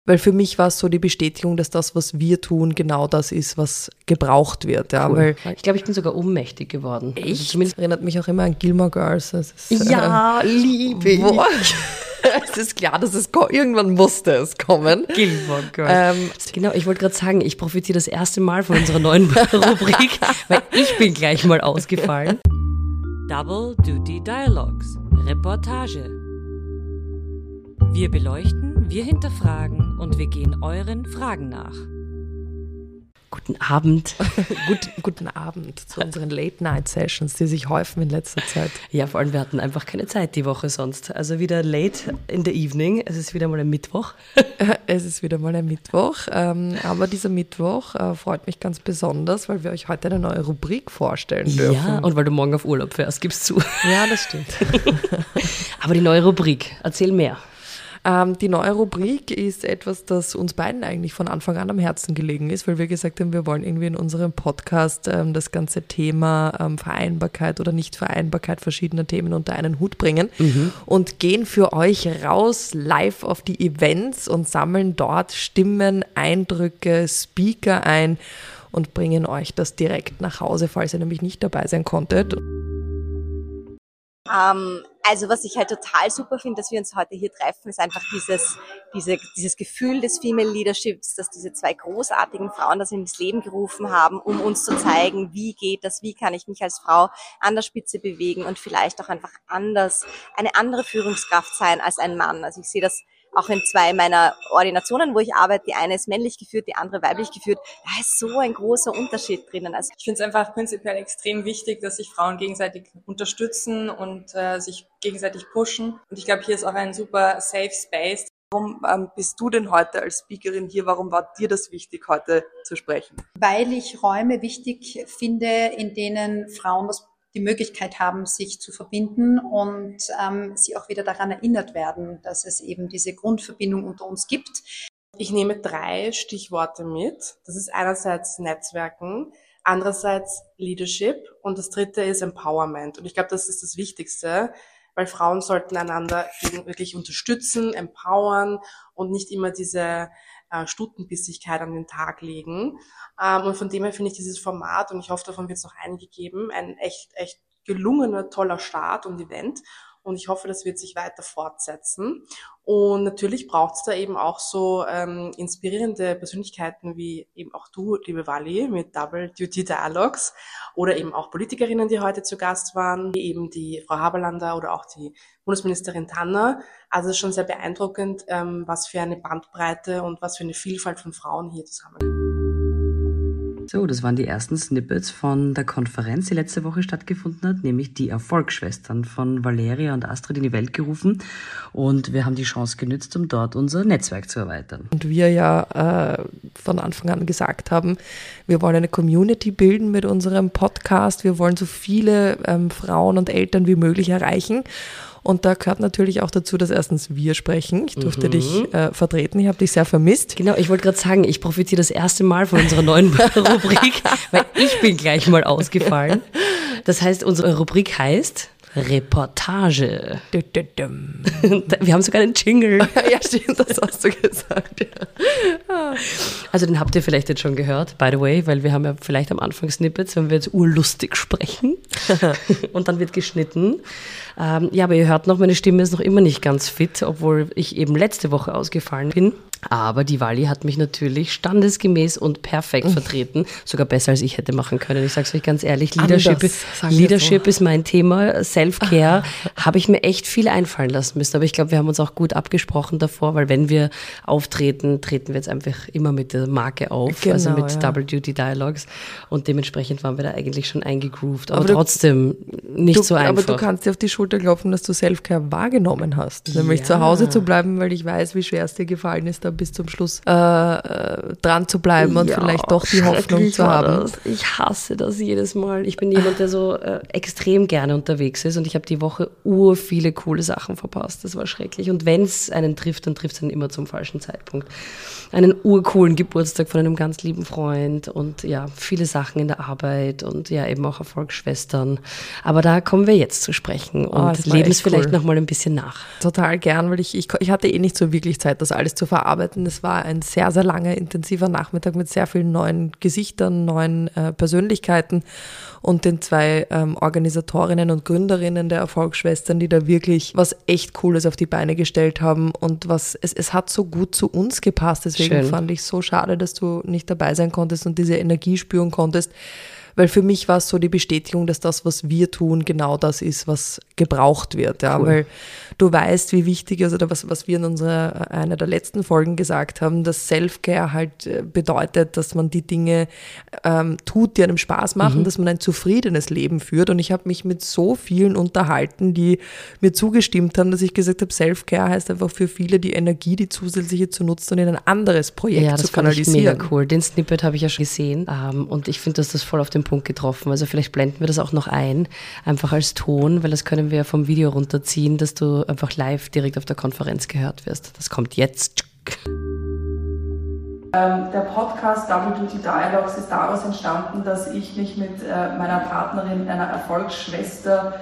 Weil für mich war es so die Bestätigung, dass das, was wir tun, genau das ist, was gebraucht wird. Ja, cool. Weil ich glaube, ich bin sogar ohnmächtig geworden. Echt? Also zumindest erinnert mich auch immer an Gilmore Girls. Liebe ich. Es ist klar, dass es irgendwann musste es kommen. Gilmore Girls. Genau, ich wollte gerade sagen, ich profitiere das erste Mal von unserer neuen Rubrik, weil ich bin gleich mal ausgefallen. Double Duty Dialogues. Reportage. Wir beleuchten, wir hinterfragen und wir gehen euren Fragen nach. Guten Abend. Guten Abend zu unseren Late-Night-Sessions, die sich häufen in letzter Zeit. Ja, vor allem, wir hatten einfach keine Zeit die Woche sonst. Also wieder late in the evening. Es ist wieder mal ein Mittwoch. Aber dieser Mittwoch freut mich ganz besonders, weil wir euch heute eine neue Rubrik vorstellen dürfen. Ja, und weil du morgen auf Urlaub fährst, gibst zu. Ja, das stimmt. Aber die neue Rubrik, erzähl mehr. Die neue Rubrik ist etwas, das uns beiden eigentlich von Anfang an am Herzen gelegen ist, weil wir gesagt haben, wir wollen irgendwie in unserem Podcast das ganze Thema Vereinbarkeit oder Nichtvereinbarkeit verschiedener Themen unter einen Hut bringen und gehen für euch raus live auf die Events und sammeln dort Stimmen, Eindrücke, Speaker ein und bringen euch das direkt nach Hause, falls ihr nämlich nicht dabei sein konntet. Also was ich halt total super finde, dass wir uns heute hier treffen, ist einfach dieses Gefühl des Female Leaderships, dass diese zwei großartigen Frauen das ins Leben gerufen haben, um uns zu zeigen, wie geht das, wie kann ich mich als Frau an der Spitze bewegen und vielleicht auch einfach eine andere Führungskraft sein als ein Mann. Also ich sehe das auch in zwei meiner Ordinationen, wo ich arbeite. Die eine ist männlich geführt, die andere weiblich geführt. Da ist so ein großer Unterschied drinnen. Also ich finde es einfach prinzipiell extrem wichtig, dass sich Frauen gegenseitig unterstützen und sich gegenseitig pushen. Und ich glaube, hier ist auch ein super Safe Space. Warum bist du denn heute als Speakerin hier? Warum war dir das wichtig, heute zu sprechen? Weil ich Räume wichtig finde, in denen Frauen die Möglichkeit haben, sich zu verbinden und sie auch wieder daran erinnert werden, dass es eben diese Grundverbindung unter uns gibt. Ich nehme 3 Stichworte mit. Das ist einerseits Netzwerken, andererseits Leadership und das dritte ist Empowerment. Und ich glaube, das ist das Wichtigste, weil Frauen sollten einander wirklich unterstützen, empowern und nicht immer diese Stutenbissigkeit an den Tag legen. Und von dem her finde ich dieses Format, und ich hoffe, davon wird es noch einige geben, ein echt gelungener, toller Start und Event. Und ich hoffe, das wird sich weiter fortsetzen. Und natürlich braucht es da eben auch so inspirierende Persönlichkeiten wie eben auch du, liebe Wally, mit Double Duty Dialogues oder eben auch Politikerinnen, die heute zu Gast waren, wie eben die Frau Haberlander oder auch die Bundesministerin Tanner. Also es ist schon sehr beeindruckend, was für eine Bandbreite und was für eine Vielfalt von Frauen hier zusammenkommt. So, das waren die ersten Snippets von der Konferenz, die letzte Woche stattgefunden hat, nämlich die Erfolgsschwestern von Valeria und Astrid in die Welt gerufen. Und wir haben die Chance genützt, um dort unser Netzwerk zu erweitern. Und wir ja von Anfang an gesagt haben, wir wollen eine Community bilden mit unserem Podcast. Wir wollen so viele Frauen und Eltern wie möglich erreichen. Und da gehört natürlich auch dazu, dass erstens wir sprechen. Ich durfte dich vertreten, ich habe dich sehr vermisst. Genau, ich wollte gerade sagen, ich profitiere das erste Mal von unserer neuen Rubrik, weil ich bin gleich mal ausgefallen. Das heißt, unsere Rubrik heißt Reportage. Wir haben sogar einen Jingle. Ja, stimmt, das hast du gesagt. Ja. Also den habt ihr vielleicht jetzt schon gehört, by the way, weil wir haben ja vielleicht am Anfang Snippets, wenn wir jetzt urlustig sprechen und dann wird geschnitten. Ja, aber ihr hört noch, meine Stimme ist noch immer nicht ganz fit, obwohl ich eben letzte Woche ausgefallen bin. Aber die Wally hat mich natürlich standesgemäß und perfekt vertreten, sogar besser als ich hätte machen können. Ich sage es euch ganz ehrlich, Leadership ist mein Thema, Self-Care habe ich mir echt viel einfallen lassen müssen. Aber ich glaube, wir haben uns auch gut abgesprochen davor, weil wenn wir auftreten, treten wir jetzt einfach immer mit der Marke auf, genau, also mit Double Duty Dialogues und dementsprechend waren wir da eigentlich schon eingegroovt, aber trotzdem nicht so einfach. Aber du kannst dir auf die Schulter klopfen, dass du Self-Care wahrgenommen hast, nämlich zu Hause zu bleiben, weil ich weiß, wie schwer es dir gefallen ist, da bis zum Schluss dran zu bleiben und vielleicht doch die Hoffnung zu haben. Ich hasse das jedes Mal. Ich bin jemand, der so extrem gerne unterwegs ist und ich habe die Woche viele coole Sachen verpasst. Das war schrecklich. Und wenn es einen trifft, dann trifft es einen immer zum falschen Zeitpunkt. Einen urcoolen Geburtstag von einem ganz lieben Freund und ja, viele Sachen in der Arbeit und ja, eben auch Erfolgsschwestern. Aber da kommen wir jetzt zu sprechen und leben es vielleicht noch mal ein bisschen nach. Total gern, weil ich hatte nicht so wirklich Zeit, das alles zu verarbeiten arbeiten. Es war ein sehr, sehr langer, intensiver Nachmittag mit sehr vielen neuen Gesichtern, neuen Persönlichkeiten und den 2 Organisatorinnen und Gründerinnen der Erfolgsschwestern, die da wirklich was echt Cooles auf die Beine gestellt haben und es hat so gut zu uns gepasst. Deswegen fand ich es so schade, dass du nicht dabei sein konntest und diese Energie spüren konntest. Weil für mich war es so die Bestätigung, dass das, was wir tun, genau das ist, was gebraucht wird. Ja? Cool. Weil du weißt, wie wichtig ist, oder was wir in einer der letzten Folgen gesagt haben, dass Self-Care halt bedeutet, dass man die Dinge tut, die einem Spaß machen, dass man ein zufriedenes Leben führt. Und ich habe mich mit so vielen unterhalten, die mir zugestimmt haben, dass ich gesagt habe, Self-Care heißt einfach für viele die Energie, die zusätzliche zu nutzen und in ein anderes Projekt zu kanalisieren. Ja, das fand ich mega cool. Den Snippet habe ich ja schon gesehen und ich finde, dass das voll auf den Punkt getroffen. Also vielleicht blenden wir das auch noch ein, einfach als Ton, weil das können wir ja vom Video runterziehen, dass du einfach live direkt auf der Konferenz gehört wirst. Das kommt jetzt. Der Podcast Double Duty Dialogues ist daraus entstanden, dass ich mich mit meiner Partnerin, einer Erfolgsschwester,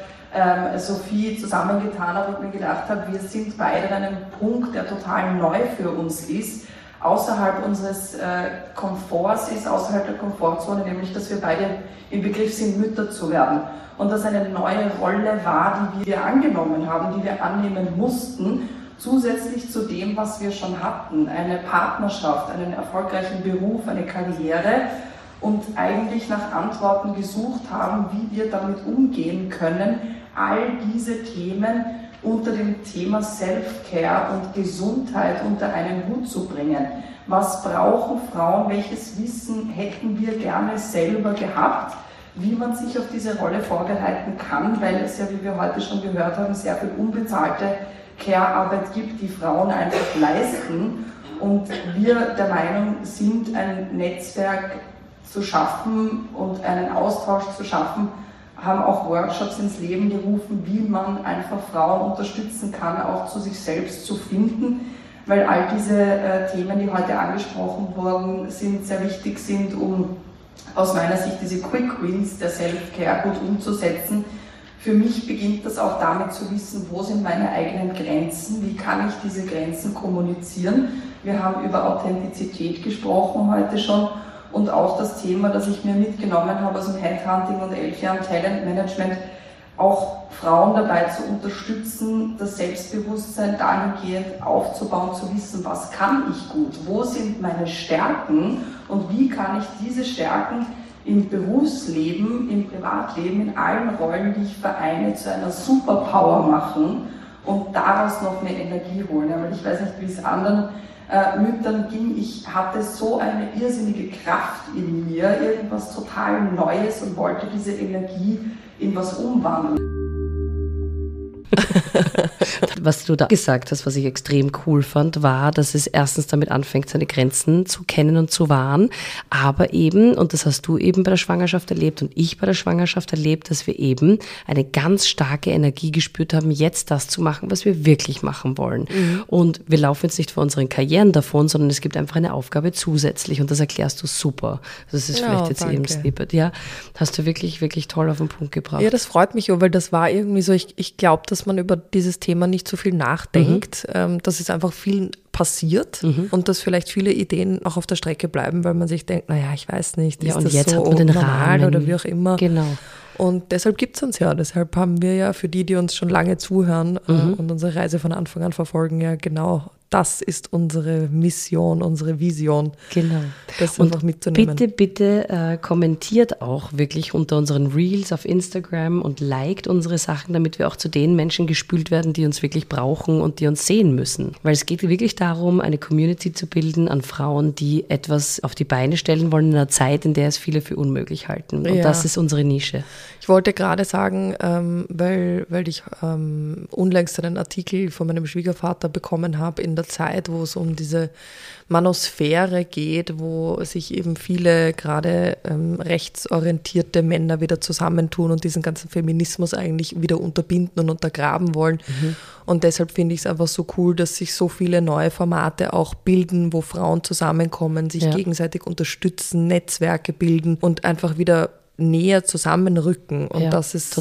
Sophie, zusammengetan habe und mir gedacht habe, wir sind beide an einem Punkt, der total neu für uns ist, außerhalb unseres Komforts ist, außerhalb der Komfortzone, nämlich, dass wir beide im Begriff sind, Mütter zu werden. Und das eine neue Rolle war, die wir angenommen haben, die wir annehmen mussten, zusätzlich zu dem, was wir schon hatten. Eine Partnerschaft, einen erfolgreichen Beruf, eine Karriere und eigentlich nach Antworten gesucht haben, wie wir damit umgehen können, all diese Themen unter dem Thema Self-Care und Gesundheit unter einen Hut zu bringen. Was brauchen Frauen? Welches Wissen hätten wir gerne selber gehabt? Wie man sich auf diese Rolle vorbereiten kann, weil es ja, wie wir heute schon gehört haben, sehr viel unbezahlte Care-Arbeit gibt, die Frauen einfach leisten. Und wir der Meinung sind, ein Netzwerk zu schaffen und einen Austausch zu schaffen, haben auch Workshops ins Leben gerufen, wie man einfach Frauen unterstützen kann, auch zu sich selbst zu finden, weil all diese Themen, die heute angesprochen wurden, sehr wichtig sind, um aus meiner Sicht diese Quick Wins der Self-Care gut umzusetzen. Für mich beginnt das auch damit zu wissen, wo sind meine eigenen Grenzen, wie kann ich diese Grenzen kommunizieren. Wir haben über Authentizität gesprochen heute schon. Und auch das Thema, das ich mir mitgenommen habe aus dem Headhunting und 11 Jahren Talentmanagement, auch Frauen dabei zu unterstützen, das Selbstbewusstsein dahingehend aufzubauen, zu wissen, was kann ich gut, wo sind meine Stärken und wie kann ich diese Stärken im Berufsleben, im Privatleben, in allen Rollen, die ich vereine, zu einer Superpower machen und daraus noch mehr Energie holen. Ja, weil ich weiß nicht, wie es anderen Müttern ging, ich hatte so eine irrsinnige Kraft in mir, irgendwas total Neues und wollte diese Energie in was umwandeln. Was du da gesagt hast, was ich extrem cool fand, war, dass es erstens damit anfängt, seine Grenzen zu kennen und zu wahren, aber eben, und das hast du eben bei der Schwangerschaft erlebt und ich bei der Schwangerschaft erlebt, dass wir eben eine ganz starke Energie gespürt haben, jetzt das zu machen, was wir wirklich machen wollen. Und wir laufen jetzt nicht vor unseren Karrieren davon, sondern es gibt einfach eine Aufgabe zusätzlich und das erklärst du super. Das ist vielleicht jetzt eben Snippet. Ja, hast du wirklich, wirklich toll auf den Punkt gebracht. Ja, das freut mich, weil das war irgendwie so, ich glaube, dass man über dieses Thema nicht so viel nachdenkt, dass es einfach viel passiert und dass vielleicht viele Ideen auch auf der Strecke bleiben, weil man sich denkt, naja, ich weiß nicht, ist das jetzt so hat man den normal Rahmen oder wie auch immer. Genau. Und deshalb gibt es uns ja, deshalb haben wir ja für die uns schon lange zuhören und unsere Reise von Anfang an verfolgen, ja genau, das ist unsere Mission, unsere Vision. Genau. Das einfach mitzunehmen. Bitte kommentiert auch wirklich unter unseren Reels auf Instagram und liked unsere Sachen, damit wir auch zu den Menschen gespült werden, die uns wirklich brauchen und die uns sehen müssen. Weil es geht wirklich darum, eine Community zu bilden an Frauen, die etwas auf die Beine stellen wollen in einer Zeit, in der es viele für unmöglich halten. Und das ist unsere Nische. Ich wollte gerade sagen, weil ich unlängst einen Artikel von meinem Schwiegervater bekommen habe in der Zeit, wo es um diese Manosphäre geht, wo sich eben viele gerade rechtsorientierte Männer wieder zusammentun und diesen ganzen Feminismus eigentlich wieder unterbinden und untergraben wollen. Und deshalb finde ich es einfach so cool, dass sich so viele neue Formate auch bilden, wo Frauen zusammenkommen, sich gegenseitig unterstützen, Netzwerke bilden und einfach wieder näher zusammenrücken. Und das ist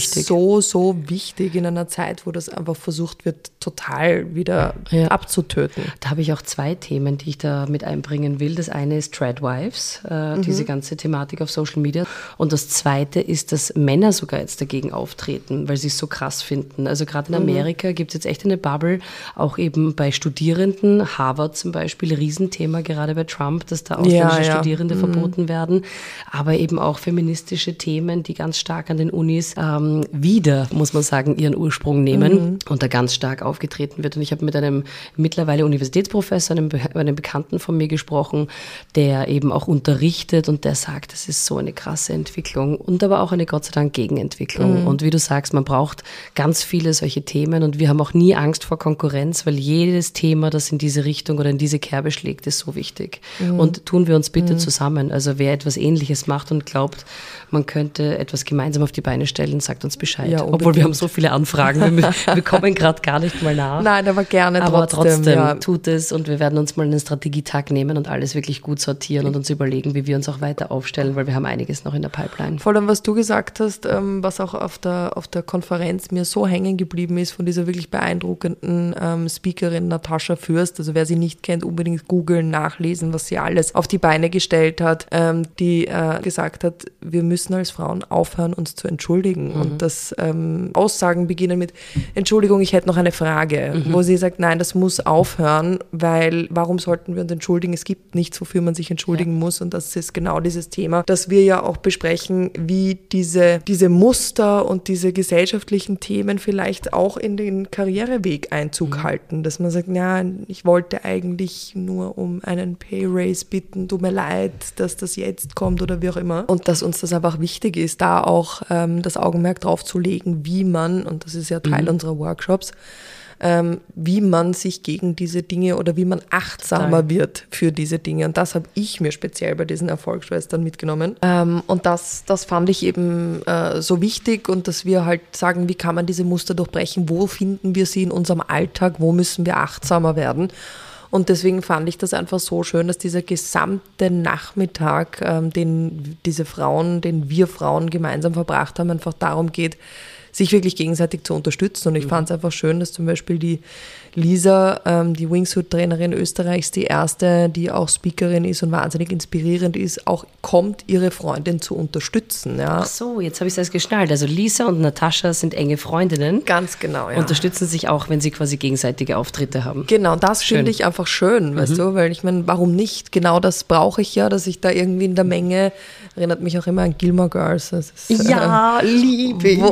so wichtig in einer Zeit, wo das einfach versucht wird, total wieder abzutöten. Da habe ich auch 2 Themen, die ich da mit einbringen will. Das eine ist Tradwives, diese ganze Thematik auf Social Media. Und das zweite ist, dass Männer sogar jetzt dagegen auftreten, weil sie es so krass finden. Also gerade in Amerika gibt es jetzt echt eine Bubble, auch eben bei Studierenden. Harvard zum Beispiel, Riesenthema gerade bei Trump, dass da ausländische Studierende verboten werden. Aber eben auch feministische Themen, die ganz stark an den Unis wieder, muss man sagen, ihren Ursprung nehmen und da ganz stark aufgetreten wird. Und ich habe mit einem mittlerweile Universitätsprofessor, einem Bekannten von mir gesprochen, der eben auch unterrichtet und der sagt, das ist so eine krasse Entwicklung und aber auch eine Gott sei Dank Gegenentwicklung. Und wie du sagst, man braucht ganz viele solche Themen und wir haben auch nie Angst vor Konkurrenz, weil jedes Thema, das in diese Richtung oder in diese Kerbe schlägt, ist so wichtig. Und tun wir uns bitte zusammen. Also wer etwas Ähnliches macht und glaubt, man könnte etwas gemeinsam auf die Beine stellen, sagt uns Bescheid. Ja, obwohl wir haben so viele Anfragen, wir kommen gerade gar nicht mal nach. Nein, aber gerne aber trotzdem tut es und wir werden uns mal einen Strategietag nehmen und alles wirklich gut sortieren und uns überlegen, wie wir uns auch weiter aufstellen, weil wir haben einiges noch in der Pipeline. Vor allem, was du gesagt hast, was auch auf der Konferenz mir so hängen geblieben ist von dieser wirklich beeindruckenden Speakerin Natascha Fürst, also wer sie nicht kennt, unbedingt googeln, nachlesen, was sie alles auf die Beine gestellt hat, die gesagt hat, wir müssen als Frauen aufhören, uns zu entschuldigen. Und das Aussagen beginnen mit, Entschuldigung, ich hätte noch eine Frage, wo sie sagt, nein, das muss aufhören, weil warum sollten wir uns entschuldigen? Es gibt nichts, wofür man sich entschuldigen muss und das ist genau dieses Thema, dass wir ja auch besprechen, wie diese Muster und diese gesellschaftlichen Themen vielleicht auch in den Karriereweg Einzug halten, dass man sagt, ja, ich wollte eigentlich nur um einen Pay Raise bitten, tut mir leid, dass das jetzt kommt oder wie auch immer. Und dass uns das einfach wichtig ist, da auch das Augenmerk drauf zu legen, wie man, und das ist ja Teil unserer Workshops, wie man sich gegen diese Dinge oder wie man achtsamer wird für diese Dinge. Und das habe ich mir speziell bei diesen Erfolgsschwestern mitgenommen. Und das fand ich eben so wichtig und dass wir halt sagen, wie kann man diese Muster durchbrechen, wo finden wir sie in unserem Alltag, wo müssen wir achtsamer werden. Und deswegen fand ich das einfach so schön, dass dieser gesamte Nachmittag, den wir Frauen gemeinsam verbracht haben, einfach darum geht, sich wirklich gegenseitig zu unterstützen. Und ich fand es einfach schön, dass zum Beispiel die Lisa, die Wingsuit-Trainerin Österreichs, die erste, die auch Speakerin ist und wahnsinnig inspirierend ist, auch kommt, ihre Freundin zu unterstützen. Ja. Ach so, jetzt habe ich es erst geschnallt. Also Lisa und Natascha sind enge Freundinnen. Ganz genau, ja. Unterstützen sich auch, wenn sie quasi gegenseitige Auftritte haben. Genau, das finde ich einfach schön, weißt du, weil ich meine, warum nicht? Genau das brauche ich ja, dass ich da irgendwie in der Menge, erinnert mich auch immer an Gilmore Girls. Das ist, liebe ich.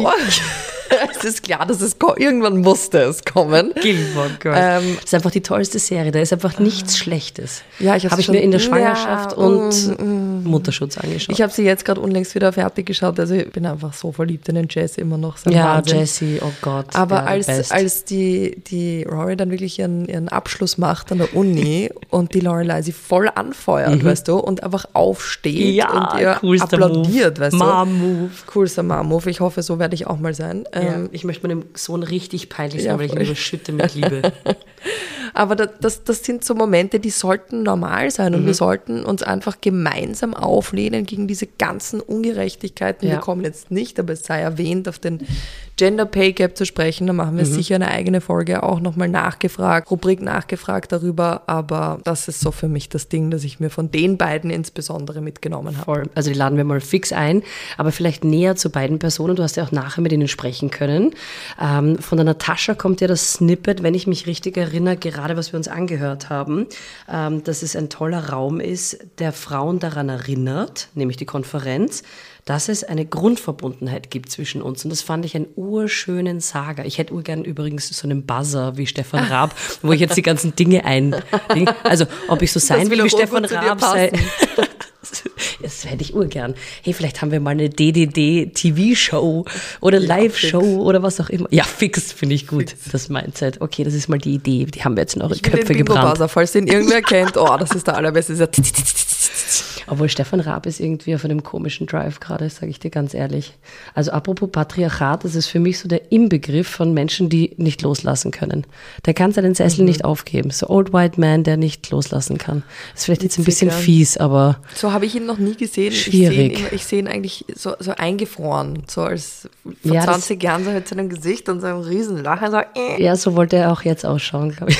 Es ist klar, dass irgendwann musste es kommen. Gilmore Girls. Das ist einfach die tollste Serie. Da ist einfach nichts Schlechtes. Ja, habe ich mir in der Schwangerschaft und Mutterschutz angeschaut. Ich habe sie jetzt gerade unlängst wieder fertig geschaut. Also ich bin einfach so verliebt in den Jesse immer noch. Wahnsinn. Jesse, oh Gott. Aber als die Rory dann wirklich ihren Abschluss macht an der Uni und die Lorelei sie voll anfeuert, weißt du, und einfach aufsteht und ihr applaudiert, weißt du. Mom-Move. Coolster Mom-Move. Ich hoffe, so werde ich auch mal sein. Ich möchte meinem Sohn richtig peinlich sein, weil ich ihn überschütte mit Liebe. Aber das sind so Momente, die sollten normal sein und wir sollten uns einfach gemeinsam auflehnen gegen diese ganzen Ungerechtigkeiten. Wir kommen jetzt nicht, aber es sei erwähnt, auf den Gender Pay Gap zu sprechen. Da machen wir sicher eine eigene Folge auch nochmal Rubrik nachgefragt darüber. Aber das ist so für mich das Ding, das ich mir von den beiden insbesondere mitgenommen habe. Voll. Also die laden wir mal fix ein, aber vielleicht näher zu beiden Personen. Du hast ja auch nachher mit ihnen sprechen können. Von der Natascha kommt ja das Snippet, wenn ich mich richtig erinnere, gerade was wir uns angehört haben, dass es ein toller Raum ist, der Frauen daran erinnert, nämlich die Konferenz, dass es eine Grundverbundenheit gibt zwischen uns. Und das fand ich einen urschönen Saga. Ich hätte urgern übrigens so einen Buzzer wie Stefan Raab, wo ich jetzt die ganzen Dinge also ob ich so sein will wie Stefan Raab sei. Das hätte ich urgern. Hey, vielleicht haben wir mal eine DDD-TV-Show oder Live-Show oder was auch immer. Ja, fix, finde ich gut, das Mindset. Okay, das ist mal die Idee, die haben wir jetzt in eure Köpfe gebrannt. Falls den irgendwer kennt, das ist der allerbeste. Obwohl Stefan Raab ist irgendwie auf einem komischen Drive gerade, sage ich dir ganz ehrlich. Also apropos Patriarchat, das ist für mich so der Inbegriff von Menschen, die nicht loslassen können. Der kann seinen Sessel nicht aufgeben. So Old White Man, der nicht loslassen kann. Das ist vielleicht jetzt ein bisschen fies, aber so habe ich ihn noch nie gesehen. Schwierig. Ich sehe ihn eigentlich so eingefroren, so als vor 20 Jahren so mit seinem Gesicht und seinem Riesenlachen. So, Ja, so wollte er auch jetzt ausschauen, glaube ich.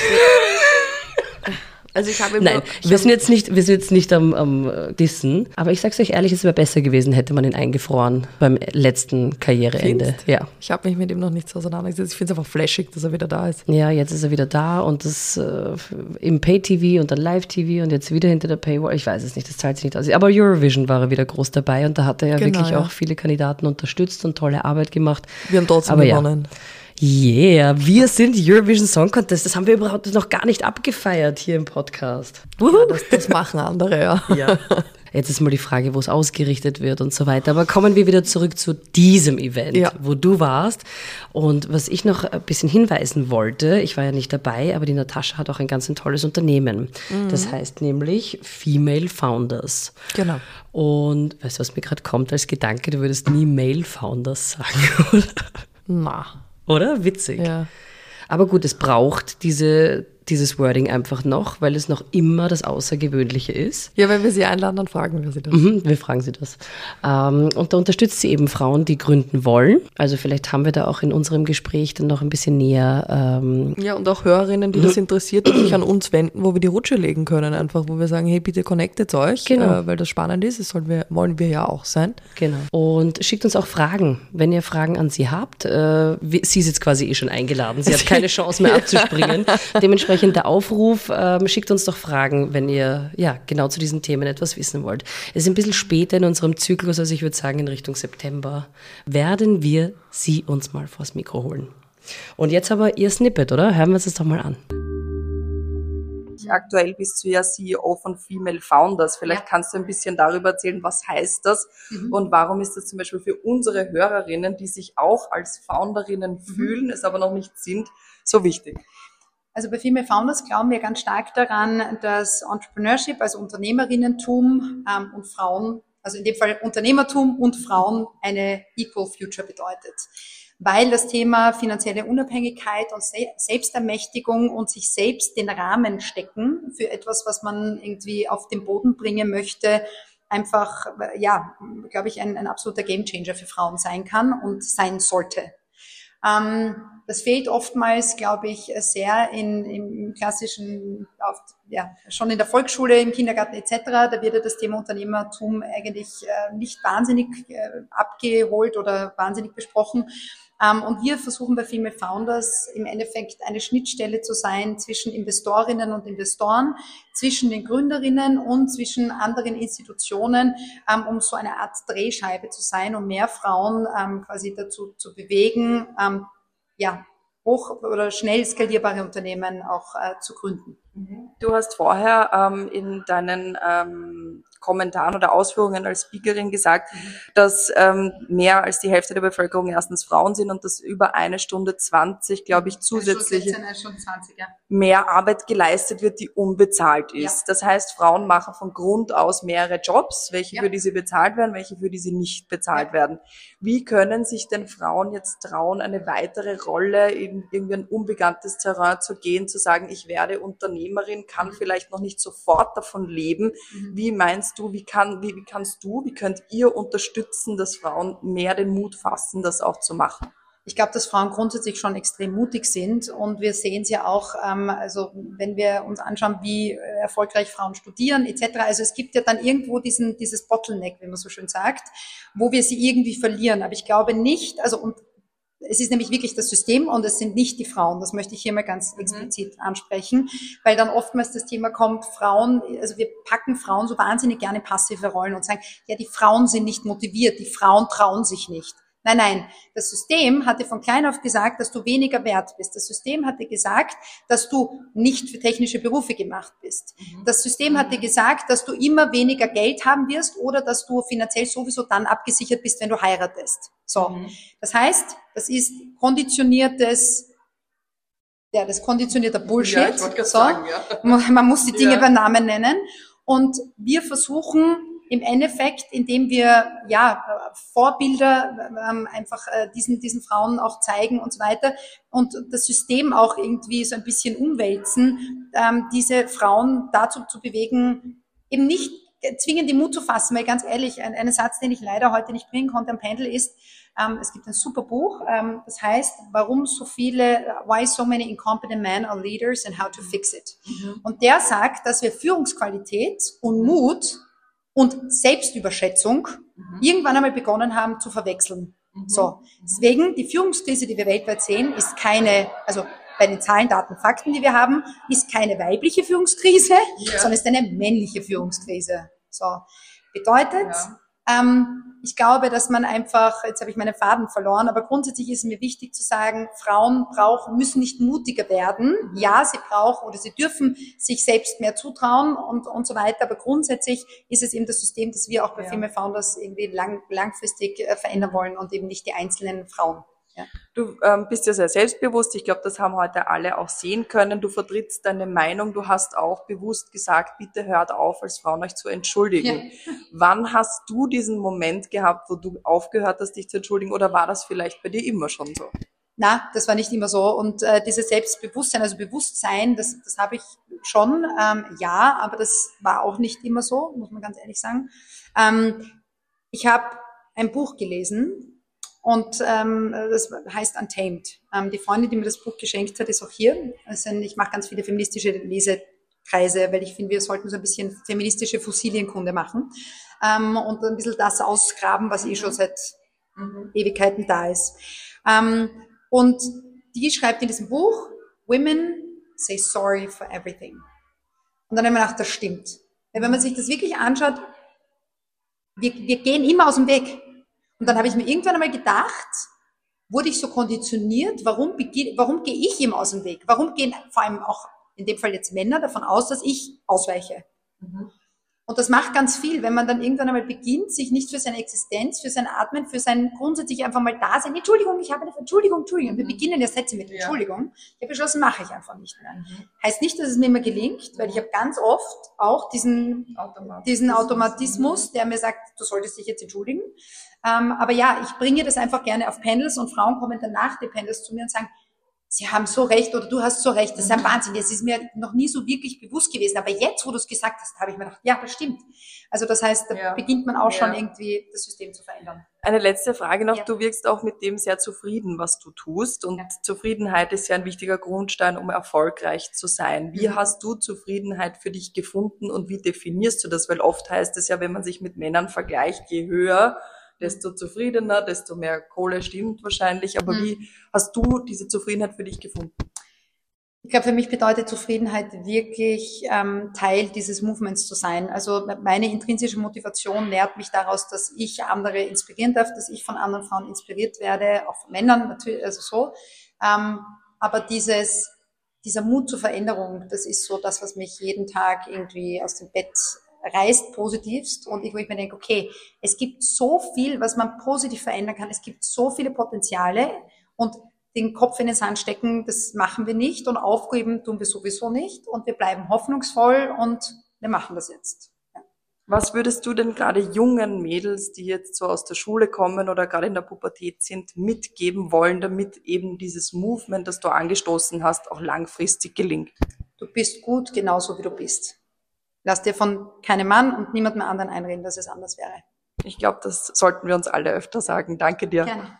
Also ich habe ihm Nein, wir sind jetzt nicht am Dissen, aber ich sag's euch ehrlich, es wäre besser gewesen, hätte man ihn eingefroren beim letzten Karriereende. Ja. Ich habe mich mit ihm noch nicht so auseinandergesetzt. Ich finde es einfach flashig, dass er wieder da ist. Ja, jetzt ist er wieder da und das im Pay-TV und dann Live-TV und jetzt wieder hinter der Paywall. Ich weiß es nicht, das zahlt sich nicht aus. Aber Eurovision war er wieder groß dabei und da hat er ja wirklich auch viele Kandidaten unterstützt und tolle Arbeit gemacht. Wir haben trotzdem gewonnen. Yeah, wir sind Eurovision Song Contest. Das haben wir überhaupt noch gar nicht abgefeiert hier im Podcast. Ja, das machen andere, ja. Jetzt ist mal die Frage, wo es ausgerichtet wird und so weiter. Aber kommen wir wieder zurück zu diesem Event, wo du warst. Und was ich noch ein bisschen hinweisen wollte, ich war ja nicht dabei, aber die Natascha hat auch ein ganz tolles Unternehmen. Das heißt nämlich Female Founders. Genau. Und weißt du, was mir gerade kommt als Gedanke? Du würdest nie Male Founders sagen, oder? Na. Oder? Witzig. Ja. Aber gut, es braucht dieses Wording einfach noch, weil es noch immer das Außergewöhnliche ist. Ja, wenn wir sie einladen, dann fragen wir sie das. Wir fragen sie das. Und da unterstützt sie eben Frauen, die gründen wollen. Also vielleicht haben wir da auch in unserem Gespräch dann noch ein bisschen näher. Ja, und auch Hörerinnen, die das interessiert, die sich an uns wenden, wo wir die Rutsche legen können, einfach, wo wir sagen, hey, bitte connectet euch, weil das spannend ist. Das wollen wir ja auch sein. Genau. Und schickt uns auch Fragen, wenn ihr Fragen an sie habt. Sie ist jetzt quasi schon eingeladen. Sie hat keine Chance mehr abzuspringen. Dementsprechend der Aufruf, schickt uns doch Fragen, wenn ihr genau zu diesen Themen etwas wissen wollt. Es ist ein bisschen später in unserem Zyklus, also ich würde sagen in Richtung September, werden wir sie uns mal vors Mikro holen. Und jetzt aber ihr Snippet, oder? Hören wir uns das doch mal an. Aktuell bist du ja CEO von Female Founders. Vielleicht kannst du ein bisschen darüber erzählen, was heißt das und warum ist das zum Beispiel für unsere Hörerinnen, die sich auch als Founderinnen fühlen, es aber noch nicht sind, so wichtig? Also bei Female Founders glauben wir ganz stark daran, dass Entrepreneurship, also Unternehmerinnentum und Frauen, also in dem Fall Unternehmertum und Frauen, eine Equal Future bedeutet. Weil das Thema finanzielle Unabhängigkeit und Selbstermächtigung und sich selbst den Rahmen stecken für etwas, was man irgendwie auf den Boden bringen möchte, einfach, glaube ich, ein absoluter Gamechanger für Frauen sein kann und sein sollte. Das fehlt oftmals, glaube ich, sehr im klassischen, schon in der Volksschule, im Kindergarten etc. Da wird ja das Thema Unternehmertum eigentlich nicht wahnsinnig abgeholt oder wahnsinnig besprochen. Und wir versuchen bei Female Founders im Endeffekt eine Schnittstelle zu sein zwischen Investorinnen und Investoren, zwischen den Gründerinnen und zwischen anderen Institutionen, um so eine Art Drehscheibe zu sein, um mehr Frauen quasi dazu zu bewegen, hoch- oder schnell skalierbare Unternehmen auch zu gründen. Du hast vorher in deinen Kommentaren oder Ausführungen als Speakerin gesagt, dass mehr als die Hälfte der Bevölkerung erstens Frauen sind und dass über 1 Stunde 20, glaube ich, zusätzlich mehr Arbeit geleistet wird, die unbezahlt ist. Ja. Das heißt, Frauen machen von Grund aus mehrere Jobs, welche für die sie bezahlt werden, welche für die sie nicht bezahlt werden. Wie können sich denn Frauen jetzt trauen, eine weitere Rolle in irgendwie ein unbekanntes Terrain zu gehen, zu sagen, ich werde Unternehmerin, kann vielleicht noch nicht sofort davon leben. Wie meinst du, wie könnt ihr unterstützen, dass Frauen mehr den Mut fassen, das auch zu machen? Ich glaube, dass Frauen grundsätzlich schon extrem mutig sind und wir sehen es ja auch, also wenn wir uns anschauen, wie erfolgreich Frauen studieren etc. Also es gibt ja dann irgendwo dieses Bottleneck, wie man so schön sagt, wo wir sie irgendwie verlieren. Aber ich glaube nicht, und es ist nämlich wirklich das System und es sind nicht die Frauen. Das möchte ich hier mal ganz explizit ansprechen, weil dann oftmals das Thema kommt, Frauen, also wir packen Frauen so wahnsinnig gerne in passive Rollen und sagen, ja, die Frauen sind nicht motiviert, die Frauen trauen sich nicht. Nein, das System hatte von klein auf gesagt, dass du weniger wert bist. Das System hatte gesagt, dass du nicht für technische Berufe gemacht bist. Das System hatte gesagt, dass du immer weniger Geld haben wirst oder dass du finanziell sowieso dann abgesichert bist, wenn du heiratest. So. Das heißt, das ist konditionierter Bullshit. Ja, ich wollte gerade sagen, ja. Man muss die Dinge beim Namen nennen. Und wir versuchen, im Endeffekt, indem wir Vorbilder einfach diesen Frauen auch zeigen und so weiter und das System auch irgendwie so ein bisschen umwälzen, diese Frauen dazu zu bewegen, eben nicht zwingend den Mut zu fassen, weil ganz ehrlich, ein Satz, den ich leider heute nicht bringen konnte am Panel ist, es gibt ein super Buch, das heißt, Why so many incompetent men are leaders and how to fix it. Und der sagt, dass wir Führungsqualität und Mut und Selbstüberschätzung irgendwann einmal begonnen haben zu verwechseln. So. Deswegen, die Führungskrise, die wir weltweit sehen, ist keine, also bei den Zahlen, Daten, Fakten, die wir haben, ist keine weibliche Führungskrise, sondern ist eine männliche Führungskrise. So. Bedeutet, ich glaube, dass man einfach, jetzt habe ich meinen Faden verloren, aber grundsätzlich ist mir wichtig zu sagen, Frauen müssen nicht mutiger werden. Ja, sie brauchen oder sie dürfen sich selbst mehr zutrauen und so weiter, aber grundsätzlich ist es eben das System, das wir auch bei Female Founders irgendwie langfristig verändern wollen und eben nicht die einzelnen Frauen. Ja. Du bist ja sehr selbstbewusst. Ich glaube, das haben heute alle auch sehen können. Du vertrittst deine Meinung. Du hast auch bewusst gesagt, bitte hört auf, als Frauen euch zu entschuldigen. Ja. Wann hast du diesen Moment gehabt, wo du aufgehört hast, dich zu entschuldigen? Oder war das vielleicht bei dir immer schon so? Na, das war nicht immer so. Und dieses Selbstbewusstsein, also Bewusstsein, das habe ich schon, aber das war auch nicht immer so, muss man ganz ehrlich sagen. Ich habe ein Buch gelesen, und das heißt Untamed. Die Freundin, die mir das Buch geschenkt hat, ist auch hier. Ich mache ganz viele feministische Lesekreise, weil ich finde, wir sollten so ein bisschen feministische Fossilienkunde machen und ein bisschen das ausgraben, was schon seit Ewigkeiten da ist. Und die schreibt in diesem Buch, Women say sorry for everything. Und dann habe ich mir gedacht, das stimmt. Weil wenn man sich das wirklich anschaut, wir gehen immer aus dem Weg. Und dann habe ich mir irgendwann einmal gedacht, wurde ich so konditioniert, warum gehe ich ihm aus dem Weg? Warum gehen vor allem auch in dem Fall jetzt Männer davon aus, dass ich ausweiche? Und das macht ganz viel, wenn man dann irgendwann einmal beginnt, sich nicht für seine Existenz, für sein Atmen, für sein grundsätzlich einfach mal Dasein, Entschuldigung, Entschuldigung. Wir beginnen ja Sätze mit Entschuldigung. Ich habe beschlossen, mache ich einfach nicht mehr. Heißt nicht, dass es mir immer gelingt, weil ich habe ganz oft auch diesen Automatismus, der mir sagt, du solltest dich jetzt entschuldigen. Aber ja, ich bringe das einfach gerne auf Panels und Frauen kommen dann nach den Panels zu mir und sagen, Sie haben so recht oder du hast so recht, das ist ein Wahnsinn, das ist mir noch nie so wirklich bewusst gewesen, aber jetzt, wo du es gesagt hast, habe ich mir gedacht, ja, das stimmt. Also das heißt, da beginnt man auch schon irgendwie das System zu verändern. Eine letzte Frage noch, du wirkst auch mit dem sehr zufrieden, was du tust und Zufriedenheit ist ja ein wichtiger Grundstein, um erfolgreich zu sein. Wie hast du Zufriedenheit für dich gefunden und wie definierst du das? Weil oft heißt es ja, wenn man sich mit Männern vergleicht, je höher, desto zufriedener, desto mehr Kohle, stimmt wahrscheinlich. Aber wie hast du diese Zufriedenheit für dich gefunden? Ich glaube, für mich bedeutet Zufriedenheit wirklich Teil dieses Movements zu sein. Also meine intrinsische Motivation nährt mich daraus, dass ich andere inspirieren darf, dass ich von anderen Frauen inspiriert werde, auch von Männern natürlich, also so. Aber dieser Mut zur Veränderung, das ist so das, was mich jeden Tag irgendwie aus dem Bett reißt positivst und wo ich mir denke, okay, es gibt so viel, was man positiv verändern kann, es gibt so viele Potenziale und den Kopf in den Sand stecken, das machen wir nicht und aufgeben tun wir sowieso nicht und wir bleiben hoffnungsvoll und wir machen das jetzt. Ja. Was würdest du denn gerade jungen Mädels, die jetzt so aus der Schule kommen oder gerade in der Pubertät sind, mitgeben wollen, damit eben dieses Movement, das du angestoßen hast, auch langfristig gelingt? Du bist gut, genauso wie du bist. Lass dir von keinem Mann und niemandem anderen einreden, dass es anders wäre. Ich glaube, das sollten wir uns alle öfter sagen. Danke dir. Gerne.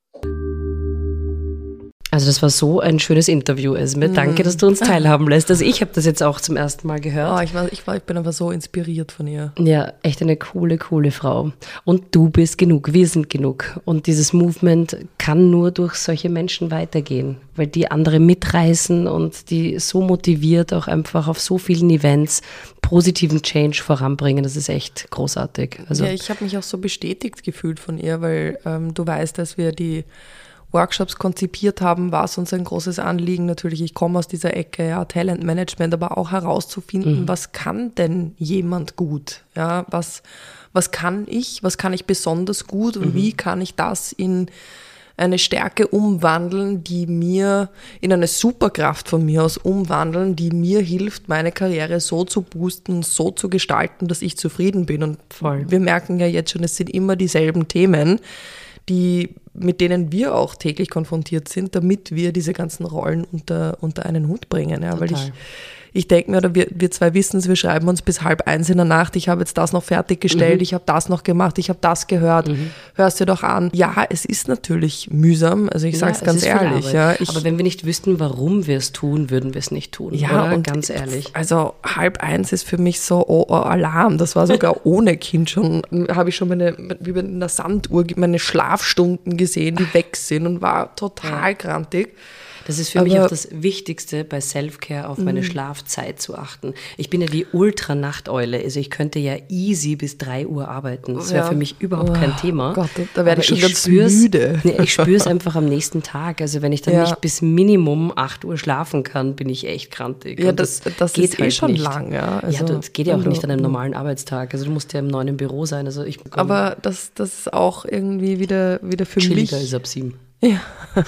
Also das war so ein schönes Interview, Esme. Danke, dass du uns teilhaben lässt. Also ich habe das jetzt auch zum ersten Mal gehört. Ich bin aber so inspiriert von ihr. Ja, echt eine coole Frau. Und du bist genug, wir sind genug. Und dieses Movement kann nur durch solche Menschen weitergehen, weil die andere mitreißen und die so motiviert auch einfach auf so vielen Events positiven Change voranbringen. Das ist echt großartig. Also ja, ich habe mich auch so bestätigt gefühlt von ihr, weil du weißt, dass wir die Workshops konzipiert haben, war es uns ein großes Anliegen. Natürlich, ich komme aus dieser Ecke, ja, Talentmanagement, aber auch herauszufinden, was kann denn jemand gut? Ja, was kann ich besonders gut und wie kann ich das in eine Stärke umwandeln, die mir in eine Superkraft von mir aus umwandeln, die mir hilft, meine Karriere so zu boosten, so zu gestalten, dass ich zufrieden bin. Und wir merken ja jetzt schon, es sind immer dieselben Themen, mit denen wir auch täglich konfrontiert sind, damit wir diese ganzen Rollen unter einen Hut bringen. Ja, weil ich denke mir, oder wir zwei wissen es, wir schreiben uns bis 12:30 in der Nacht, ich habe jetzt das noch fertiggestellt, ich habe das noch gemacht, ich habe das gehört, hörst dir doch an. Ja, es ist natürlich mühsam, also ich sage es ganz ehrlich. Ja, aber wenn wir nicht wüssten, warum wir es tun, würden wir es nicht tun, ja, oder? Und ganz ehrlich. Also 12:30 ist für mich so, oh, Alarm, das war sogar ohne Kind schon, habe ich schon wie bei einer Sanduhr, meine Schlafstunden gesehen, die weg sind und war total grantig. Das ist für mich auch das Wichtigste bei Self-Care, auf meine Schlafzeit zu achten. Ich bin ja die Ultra-Nachteule, also ich könnte ja easy bis 3 Uhr arbeiten. Das wäre für mich überhaupt kein Thema. Gott, da werde ich schon ganz müde. Nee, ich spüre es einfach am nächsten Tag. Also wenn ich dann nicht bis Minimum 8 Uhr schlafen kann, bin ich echt krantig. Ja, das geht ist halt schon nicht. Lang. Ja, also, das geht ja auch nicht an einem normalen Arbeitstag. Also du musst ja im 9 im Büro sein. Also aber das ist auch irgendwie wieder für chilliger mich. Ist ab 7. Ja,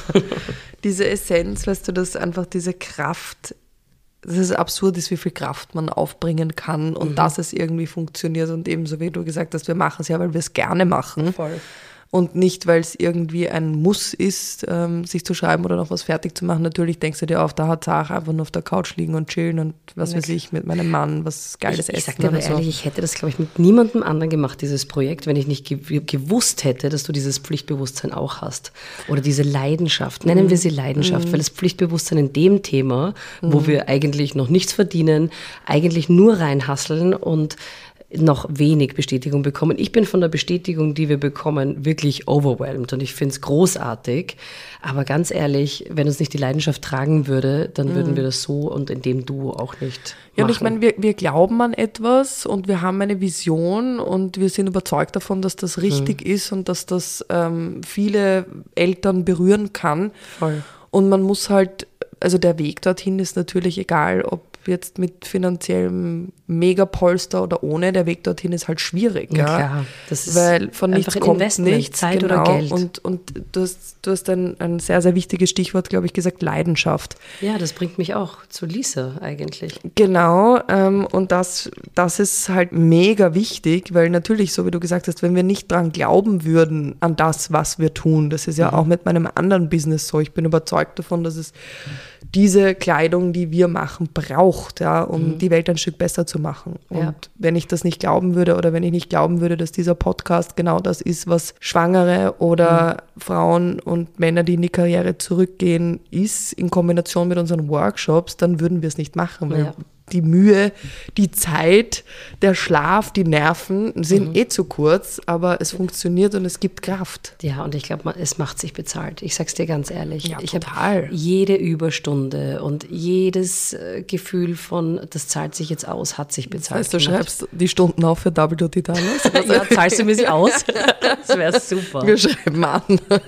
diese Essenz, weißt du, dass einfach diese Kraft, dass es absurd ist, wie viel Kraft man aufbringen kann und dass es irgendwie funktioniert und ebenso wie du gesagt hast, wir machen es ja, weil wir es gerne machen. Voll. Und nicht, weil es irgendwie ein Muss ist, sich zu schreiben oder noch was fertig zu machen. Natürlich denkst du dir auf, da hat Sarah einfach nur auf der Couch liegen und chillen und was weiß ich, mit meinem Mann was Geiles essen. Ich sag dir aber ehrlich, ich hätte das, glaube ich, mit niemandem anderen gemacht, dieses Projekt, wenn ich nicht gewusst hätte, dass du dieses Pflichtbewusstsein auch hast. Oder diese Leidenschaft, nennen wir sie Leidenschaft, weil das Pflichtbewusstsein in dem Thema, wo wir eigentlich noch nichts verdienen, eigentlich nur reinhasseln und noch wenig Bestätigung bekommen. Ich bin von der Bestätigung, die wir bekommen, wirklich overwhelmed und ich finde es großartig. Aber ganz ehrlich, wenn uns nicht die Leidenschaft tragen würde, dann würden wir das so und in dem Duo auch nicht ja, machen. Und ich meine, wir glauben an etwas und wir haben eine Vision und wir sind überzeugt davon, dass das richtig ist und dass das viele Eltern berühren kann. Voll. Und man muss halt, also der Weg dorthin ist natürlich egal, ob jetzt mit finanziellem Megapolster oder ohne, der Weg dorthin ist halt schwierig. Ja, klar. Das ist weil von nichts einfach kommt Investment, nichts. Zeit oder Geld. Und du hast ein sehr, sehr wichtiges Stichwort, glaube ich, gesagt, Leidenschaft. Ja, das bringt mich auch zu Lisa eigentlich. Genau, und das ist halt mega wichtig, weil natürlich, so wie du gesagt hast, wenn wir nicht dran glauben würden, an das, was wir tun, das ist ja auch mit meinem anderen Business so, ich bin überzeugt davon, dass es diese Kleidung, die wir machen, braucht, ja, um die Welt ein Stück besser zu machen. Und wenn ich das nicht glauben würde oder wenn ich nicht glauben würde, dass dieser Podcast genau das ist, was Schwangere oder Frauen und Männer, die in die Karriere zurückgehen, ist, in Kombination mit unseren Workshops, dann würden wir es nicht machen, weil die Mühe, die Zeit, der Schlaf, die Nerven sind zu kurz, aber es funktioniert und es gibt Kraft. Ja, und ich glaube, es macht sich bezahlt. Ich sag's dir ganz ehrlich. Ja, ich total. habe jede Überstunde und jedes Gefühl von, das zahlt sich jetzt aus, hat sich bezahlt. Das heißt, du schreibst die Stunden auf für Double Duty Dollars? Ja, zahlst du mir sie aus? Das wäre super. Wir schreiben an.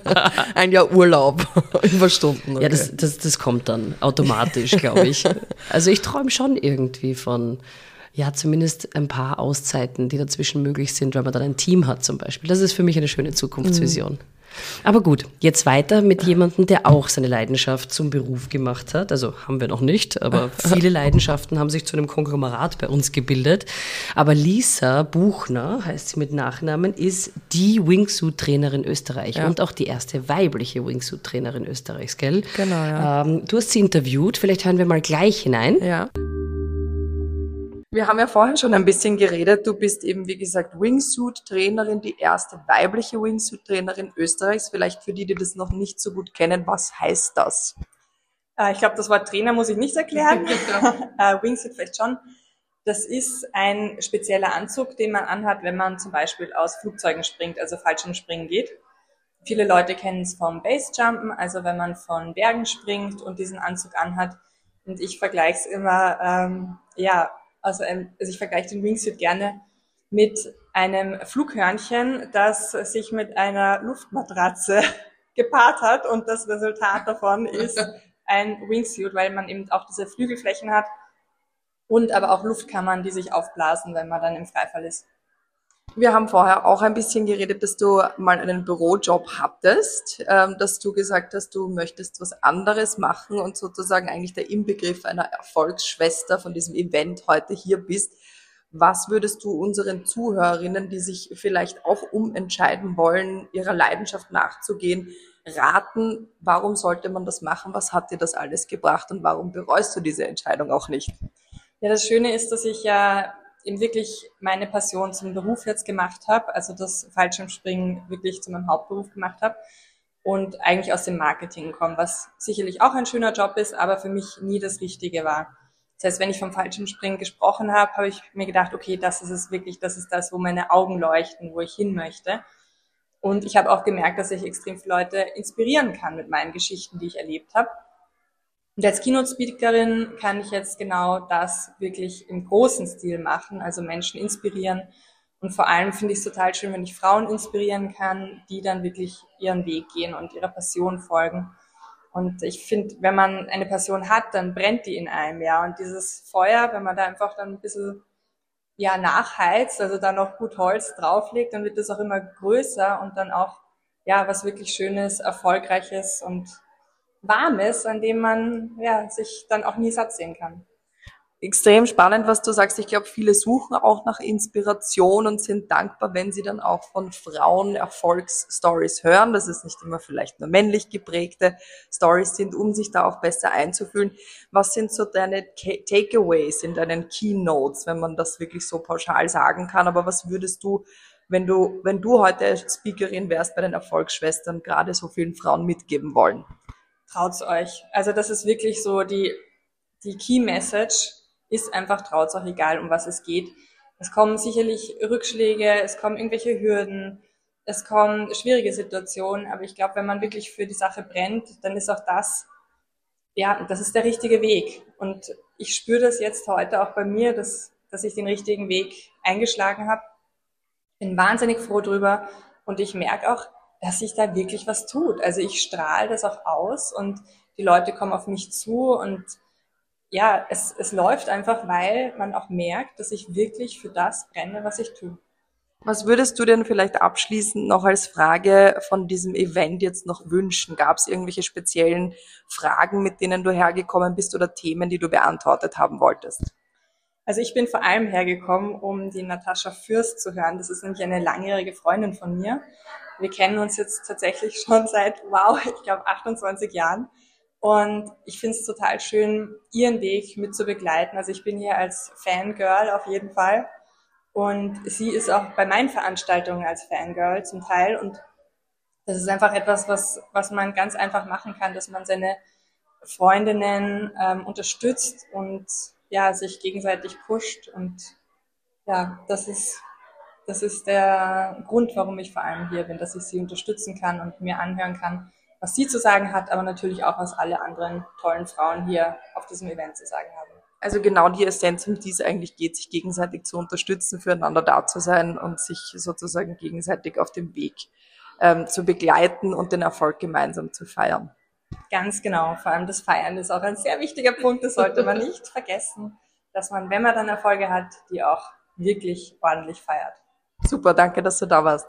Ein Jahr Urlaub. Überstunden. Okay. Ja, das kommt dann automatisch, glaube ich. Also ich träume schon irgendwie von, ja, zumindest ein paar Auszeiten, die dazwischen möglich sind, weil man dann ein Team hat zum Beispiel. Das ist für mich eine schöne Zukunftsvision. Aber gut, jetzt weiter mit jemandem, der auch seine Leidenschaft zum Beruf gemacht hat. Also haben wir noch nicht, aber viele Leidenschaften haben sich zu einem Konglomerat bei uns gebildet. Aber Lisa Buchner, heißt sie mit Nachnamen, ist die Wingsuit-Trainerin Österreich und auch die erste weibliche Wingsuit-Trainerin Österreichs, gell? Genau, ja. Du hast sie interviewt, vielleicht hören wir mal gleich hinein. Ja. Wir haben ja vorhin schon ein bisschen geredet. Du bist eben, wie gesagt, Wingsuit-Trainerin, die erste weibliche Wingsuit-Trainerin Österreichs. Vielleicht für die, die das noch nicht so gut kennen, was heißt das? Ich glaube, das Wort Trainer muss ich nicht erklären. Wingsuit vielleicht schon. Das ist ein spezieller Anzug, den man anhat, wenn man zum Beispiel aus Flugzeugen springt, also Fallschirmspringen geht. Viele Leute kennen es vom Basejumpen, also wenn man von Bergen springt und diesen Anzug anhat. Und ich vergleiche es immer, also ich vergleiche den Wingsuit gerne mit einem Flughörnchen, das sich mit einer Luftmatratze gepaart hat und das Resultat davon ist ein Wingsuit, weil man eben auch diese Flügelflächen hat und aber auch Luftkammern, die sich aufblasen, wenn man dann im Freifall ist. Wir haben vorher auch ein bisschen geredet, dass du mal einen Bürojob hattest, dass du gesagt hast, du möchtest was anderes machen und sozusagen eigentlich der Inbegriff einer Erfolgsschwester von diesem Event heute hier bist. Was würdest du unseren Zuhörerinnen, die sich vielleicht auch umentscheiden wollen, ihrer Leidenschaft nachzugehen, raten? Warum sollte man das machen? Was hat dir das alles gebracht und warum bereust du diese Entscheidung auch nicht? Ja, das Schöne ist, dass ich ja eben wirklich meine Passion zum Beruf jetzt gemacht habe, also das Fallschirmspringen wirklich zu meinem Hauptberuf gemacht habe und eigentlich aus dem Marketing komme, was sicherlich auch ein schöner Job ist, aber für mich nie das Richtige war. Das heißt, wenn ich vom Fallschirmspringen gesprochen habe, habe ich mir gedacht, okay, das ist es wirklich, das ist das, wo meine Augen leuchten, wo ich hin möchte. Und ich habe auch gemerkt, dass ich extrem viele Leute inspirieren kann mit meinen Geschichten, die ich erlebt habe. Und als Keynote-Speakerin kann ich jetzt genau das wirklich im großen Stil machen, also Menschen inspirieren. Und vor allem finde ich es total schön, wenn ich Frauen inspirieren kann, die dann wirklich ihren Weg gehen und ihrer Passion folgen. Und ich finde, wenn man eine Passion hat, dann brennt die in einem, ja. Und dieses Feuer, wenn man da einfach dann ein bisschen, ja, nachheizt, also da noch gut Holz drauflegt, dann wird das auch immer größer und dann auch, ja, was wirklich Schönes, Erfolgreiches und Warmes, an dem man, ja, sich dann auch nie satt sehen kann. Extrem spannend, was du sagst. Ich glaube, viele suchen auch nach Inspiration und sind dankbar, wenn sie dann auch von Frauen Erfolgsstories hören, dass es nicht immer vielleicht nur männlich geprägte Stories sind, um sich da auch besser einzufühlen. Was sind so deine Takeaways in deinen Keynotes, wenn man das wirklich so pauschal sagen kann? Aber was würdest du, wenn du heute Speakerin wärst bei den Erfolgsschwestern, gerade so vielen Frauen mitgeben wollen? Traut's euch. Also das ist wirklich so die Key Message ist einfach, traut's euch, egal um was es geht. Es kommen sicherlich Rückschläge, es kommen irgendwelche Hürden, es kommen schwierige Situationen, aber ich glaube, wenn man wirklich für die Sache brennt, dann ist auch das, ja, das ist der richtige Weg. Und ich spüre das jetzt heute auch bei mir, dass ich den richtigen Weg eingeschlagen habe. Bin wahnsinnig froh drüber und ich merke auch, dass sich da wirklich was tut. Also ich strahle das auch aus und die Leute kommen auf mich zu und ja, es läuft einfach, weil man auch merkt, dass ich wirklich für das brenne, was ich tue. Was würdest du denn vielleicht abschließend noch als Frage von diesem Event jetzt noch wünschen? Gab es irgendwelche speziellen Fragen, mit denen du hergekommen bist oder Themen, die du beantwortet haben wolltest? Also ich bin vor allem hergekommen, um die Natascha Fürst zu hören. Das ist nämlich eine langjährige Freundin von mir. Wir kennen uns jetzt tatsächlich schon seit, ich glaube 28 Jahren. Und ich finde es total schön, ihren Weg mit zu begleiten. Also ich bin hier als Fangirl auf jeden Fall. Und sie ist auch bei meinen Veranstaltungen als Fangirl zum Teil. Und das ist einfach etwas, was man ganz einfach machen kann, dass man seine Freundinnen unterstützt und ja, sich gegenseitig pusht. Und ja, das ist der Grund, warum ich vor allem hier bin, dass ich sie unterstützen kann und mir anhören kann, was sie zu sagen hat, aber natürlich auch, was alle anderen tollen Frauen hier auf diesem Event zu sagen haben. Also genau die Essenz, um die es eigentlich geht, sich gegenseitig zu unterstützen, füreinander da zu sein und sich sozusagen gegenseitig auf dem Weg zu begleiten und den Erfolg gemeinsam zu feiern. Ganz genau, vor allem das Feiern ist auch ein sehr wichtiger Punkt, das sollte man nicht vergessen, dass man, wenn man dann Erfolge hat, die auch wirklich ordentlich feiert. Super, danke, dass du da warst.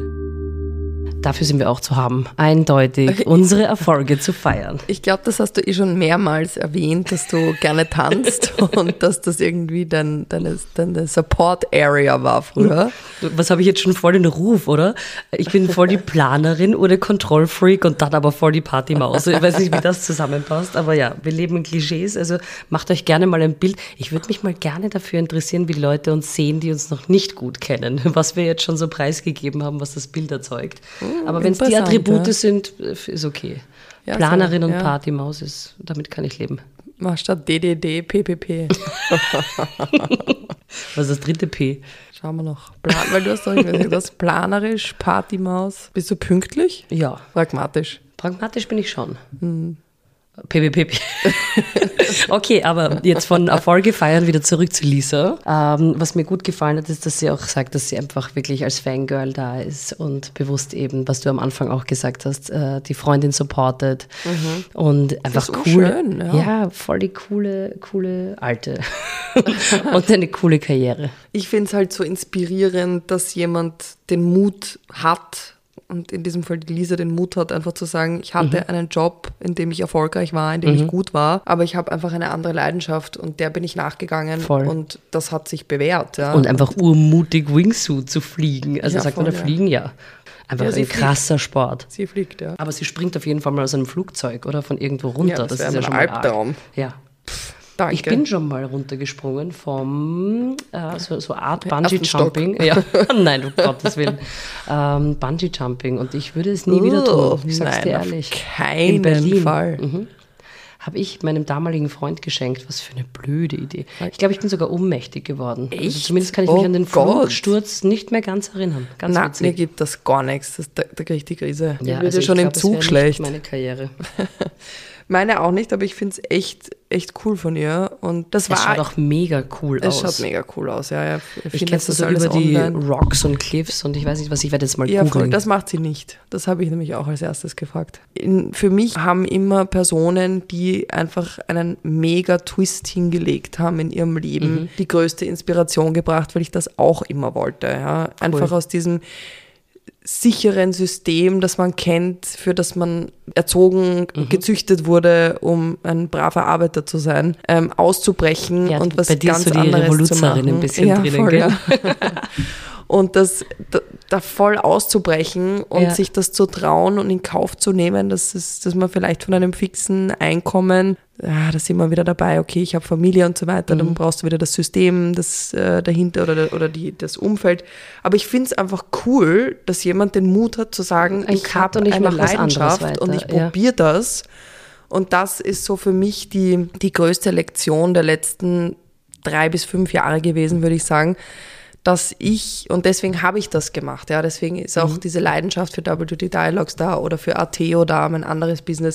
Dafür sind wir auch zu haben, eindeutig unsere Erfolge zu feiern. Ich glaube, das hast du schon mehrmals erwähnt, dass du gerne tanzt und dass das irgendwie deine Support-Area war früher. Was habe ich jetzt schon voll den Ruf, oder? Ich bin voll die Planerin oder Kontrollfreak und dann aber voll die Partymaus. Ich weiß nicht, wie das zusammenpasst, aber ja, wir leben in Klischees, also macht euch gerne mal ein Bild. Ich würde mich mal gerne dafür interessieren, wie Leute uns sehen, die uns noch nicht gut kennen, was wir jetzt schon so preisgegeben haben, was das Bild erzeugt. Aber wenn es die Attribute sind, ist okay. Ja, Planerin und Partymaus damit kann ich leben. Mach statt DDD PPP. Was ist das dritte P? Schauen wir noch. Weil du hast doch gesagt, planerisch, Partymaus. Bist du pünktlich? Ja. Pragmatisch? Pragmatisch bin ich schon. PPP. Okay, aber jetzt von Erfolge feiern wieder zurück zu Lisa. Was mir gut gefallen hat, ist, dass sie auch sagt, dass sie einfach wirklich als Fangirl da ist und bewusst eben, was du am Anfang auch gesagt hast, die Freundin supportet und einfach so cool. Schön, ja, voll die coole Alte und eine coole Karriere. Ich finde es halt so inspirierend, dass jemand den Mut hat, und in diesem Fall die Lisa den Mut hat, einfach zu sagen, ich hatte einen Job, in dem ich erfolgreich war, in dem ich gut war, aber ich habe einfach eine andere Leidenschaft und der bin ich nachgegangen. Voll. Und das hat sich bewährt. Ja. Und einfach urmutig Wingsuit zu fliegen. Also Ja, sagt man da voll, ja. fliegen? Ja. Einfach Ja, sie ein krasser Sport. Sie fliegt, ja. Aber sie springt auf jeden Fall mal aus einem Flugzeug oder von irgendwo runter. Ja, das ist wäre ja mein schon mal Albtraum. arg. Ja. Danke. Ich bin schon mal runtergesprungen vom so Art Ersten Bungee-Jumping. Ja. Nein, um Gottes Willen. Bungee-Jumping. Und ich würde es nie wieder tun. Ich sag's nein, dir auf ehrlich. keinen In Berlin. Fall. Habe ich meinem damaligen Freund geschenkt. Was für eine blöde Idee. Ich glaube, ich bin sogar ohnmächtig geworden. Also Echt? zumindest kann ich mich Oh an den Gott. Flugsturz nicht mehr ganz erinnern. Ganz Nein, mir witzig. gibt das gar nichts. Da kriege ich die Krise. Ja, Mir wird also ja schon ich im glaub, es wäre Zug nicht schlecht. meine Karriere. Meine auch nicht, aber ich finde es echt cool von ihr. Und das Es schaut war. auch mega cool Es aus. schaut mega cool aus, ja. Ich kenne es so über die Rocks und Cliffs und ich weiß nicht was, ich werde jetzt mal Ja, voll, googeln. das macht sie nicht. Das habe ich nämlich auch als erstes gefragt. Für mich haben immer Personen, die einfach einen mega Twist hingelegt haben in ihrem Leben, die größte Inspiration gebracht, weil ich das auch immer wollte. Ja? Einfach aus diesem sicheren System, das man kennt, für das man erzogen, gezüchtet wurde, um ein braver Arbeiter zu sein, auszubrechen Ja, und was bei dir ganz ist so die anderes zu Revoluzerin machen. ein bisschen drinnen, voll, gell? ja. Und da voll auszubrechen und Ja. sich das zu trauen und in Kauf zu nehmen, dass man vielleicht von einem fixen Einkommen, da sind wir wieder dabei, okay, ich habe Familie und so weiter, dann brauchst du wieder das System, das dahinter oder das Umfeld. Aber ich finde es einfach cool, dass jemand den Mut hat zu sagen, Ein ich Cut habe und ich eine mach was anderes Leidenschaft und weiter, ich ja. probiere das. Und das ist so für mich die größte Lektion der letzten 3 bis 5 Jahre gewesen, würde ich sagen, dass ich, und deswegen habe ich das gemacht, ja, deswegen ist auch diese Leidenschaft für Double Duty Dialogues da oder für Ateo da, mein anderes Business,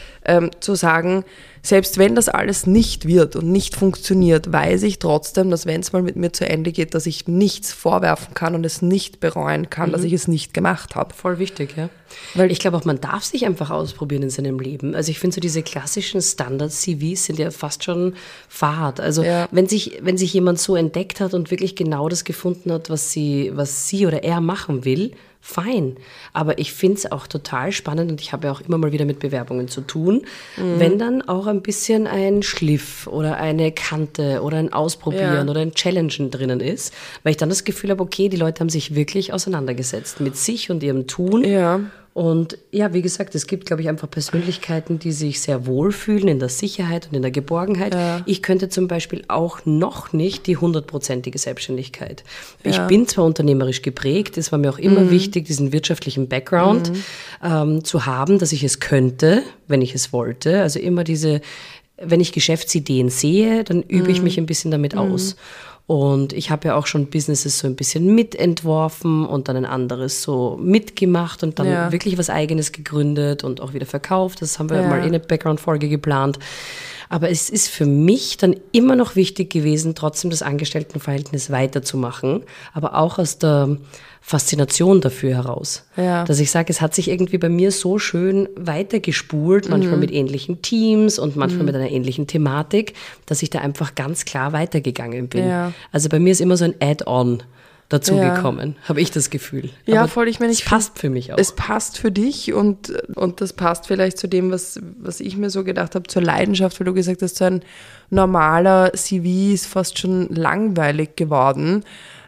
zu sagen, selbst wenn das alles nicht wird und nicht funktioniert, weiß ich trotzdem, dass wenn es mal mit mir zu Ende geht, dass ich nichts vorwerfen kann und es nicht bereuen kann, dass ich es nicht gemacht habe. Voll wichtig, ja. Weil Ich glaube auch, man darf sich einfach ausprobieren in seinem Leben. Also ich finde so diese klassischen Standard-CVs sind ja fast schon fad. Also Ja. wenn sich jemand so entdeckt hat und wirklich genau das gefunden hat, was sie oder er machen will, fein. Aber ich finde es auch total spannend und ich habe ja auch immer mal wieder mit Bewerbungen zu tun, wenn dann auch ein bisschen ein Schliff oder eine Kante oder ein Ausprobieren Ja. oder ein Challengen drinnen ist, weil ich dann das Gefühl habe, okay, die Leute haben sich wirklich auseinandergesetzt mit sich und ihrem Tun. Ja. Und ja, wie gesagt, es gibt, glaube ich, einfach Persönlichkeiten, die sich sehr wohlfühlen in der Sicherheit und in der Geborgenheit. Ja. Ich könnte zum Beispiel auch noch nicht die 100%ige Selbstständigkeit. Ich Ja. bin zwar unternehmerisch geprägt, es war mir auch immer wichtig, diesen wirtschaftlichen Background zu haben, dass ich es könnte, wenn ich es wollte. Also immer wenn ich Geschäftsideen sehe, dann übe ich mich ein bisschen damit aus. Und ich habe ja auch schon Businesses so ein bisschen mitentworfen und dann ein anderes so mitgemacht und dann Ja. wirklich was Eigenes gegründet und auch wieder verkauft. Das haben wir Ja. mal in eine Background-Folge geplant. Aber es ist für mich dann immer noch wichtig gewesen, trotzdem das Angestelltenverhältnis weiterzumachen, aber auch aus der Faszination dafür heraus. Ja. Dass ich sage, es hat sich irgendwie bei mir so schön weitergespult, manchmal mit ähnlichen Teams und manchmal mit einer ähnlichen Thematik, dass ich da einfach ganz klar weitergegangen bin. Ja. Also bei mir ist immer so ein Add-on dazugekommen, habe ich das Gefühl. Ja, Aber voll, ich meine, es passt für mich auch. Es passt für dich und das passt vielleicht zu dem, was ich mir so gedacht habe, zur Leidenschaft, weil du gesagt hast, so ein normaler CV ist fast schon langweilig geworden,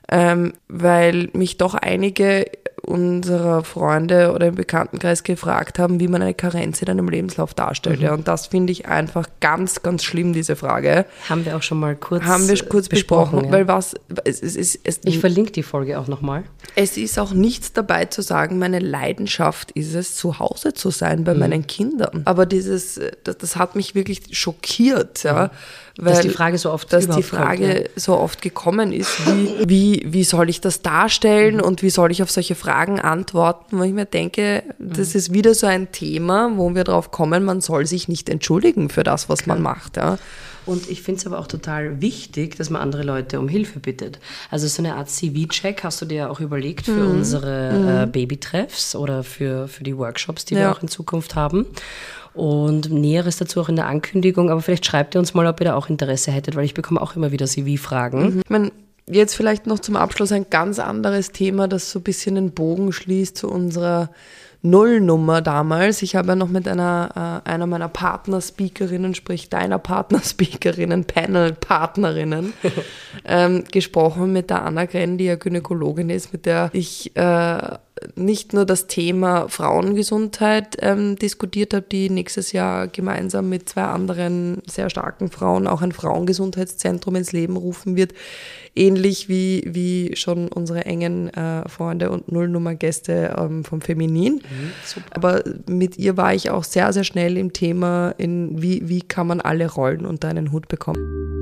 weil mich doch einige unserer Freunde oder im Bekanntenkreis gefragt haben, wie man eine Karenz in einem Lebenslauf darstellt. Ja, und das finde ich einfach ganz, ganz schlimm, diese Frage. Haben wir auch schon mal kurz besprochen, ja. weil Ich verlinke die Folge auch nochmal. es ist auch nichts dabei zu sagen, meine Leidenschaft ist es, zu Hause zu sein bei meinen Kindern. Aber das hat mich wirklich schockiert, ja. Dass die Frage so oft dass die überhaupt kommt, Frage so oft gekommen ist, wie soll ich das darstellen und wie soll ich auf solche Fragen Fragen antworten, wo ich mir denke, das ist wieder so ein Thema, wo wir drauf kommen, man soll sich nicht entschuldigen für das, was man macht. Ja. Und ich finde es aber auch total wichtig, dass man andere Leute um Hilfe bittet. Also so eine Art CV-Check hast du dir ja auch überlegt für unsere Babytreffs oder für die Workshops, die wir auch in Zukunft haben. Und Näheres dazu auch in der Ankündigung. Aber vielleicht schreibt ihr uns mal, ob ihr da auch Interesse hättet, weil ich bekomme auch immer wieder CV-Fragen. Ich meine, jetzt vielleicht noch zum Abschluss ein ganz anderes Thema, das so ein bisschen den Bogen schließt zu unserer Nullnummer damals. Ich habe ja noch mit einer meiner Partnerspeakerinnen, sprich deiner Partnerspeakerinnen, Panel-Partnerinnen, gesprochen mit der Anna Grenn, die ja Gynäkologin ist, mit der ich nicht nur das Thema Frauengesundheit diskutiert habe, die nächstes Jahr gemeinsam mit 2 anderen sehr starken Frauen auch ein Frauengesundheitszentrum ins Leben rufen wird. Ähnlich wie schon unsere engen Freunde und Nullnummer-Gäste vom Feminin. Aber mit ihr war ich auch sehr, sehr schnell im Thema, wie kann man alle Rollen unter einen Hut bekommen.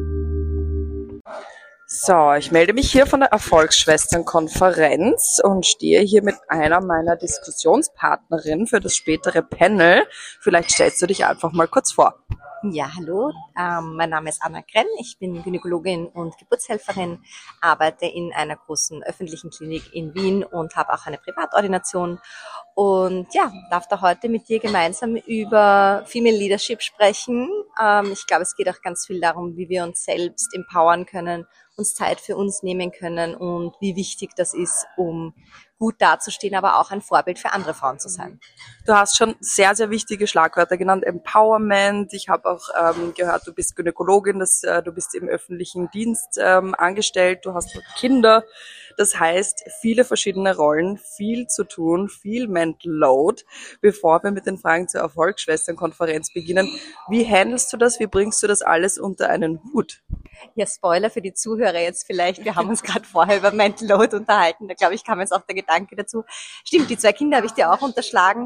So, ich melde mich hier von der Erfolgsschwestern-Konferenz und stehe hier mit einer meiner Diskussionspartnerinnen für das spätere Panel. Vielleicht stellst du dich einfach mal kurz vor. Ja, hallo, mein Name ist Anna Grenn, ich bin Gynäkologin und Geburtshelferin, arbeite in einer großen öffentlichen Klinik in Wien und habe auch eine Privatordination und ja, darf da heute mit dir gemeinsam über Female Leadership sprechen. Ich glaube, es geht auch ganz viel darum, wie wir uns selbst empowern können, uns Zeit für uns nehmen können und wie wichtig das ist, um gut dazustehen, aber auch ein Vorbild für andere Frauen zu sein. Du hast schon sehr, sehr wichtige Schlagwörter genannt. Empowerment. Ich habe auch gehört, du bist Gynäkologin, du bist im öffentlichen Dienst angestellt, du hast Kinder. Das heißt, viele verschiedene Rollen, viel zu tun, viel Mental Load. Bevor wir mit den Fragen zur Erfolgsschwestern-Konferenz beginnen, wie handelst du das? Wie bringst du das alles unter einen Hut? Ja, Spoiler für die Zuhörer jetzt vielleicht. Wir haben uns gerade vorher über Mental Load unterhalten. Da glaube ich, kam jetzt auch der Gedanke dazu. Stimmt, die 2 Kinder habe ich dir auch unterschlagen.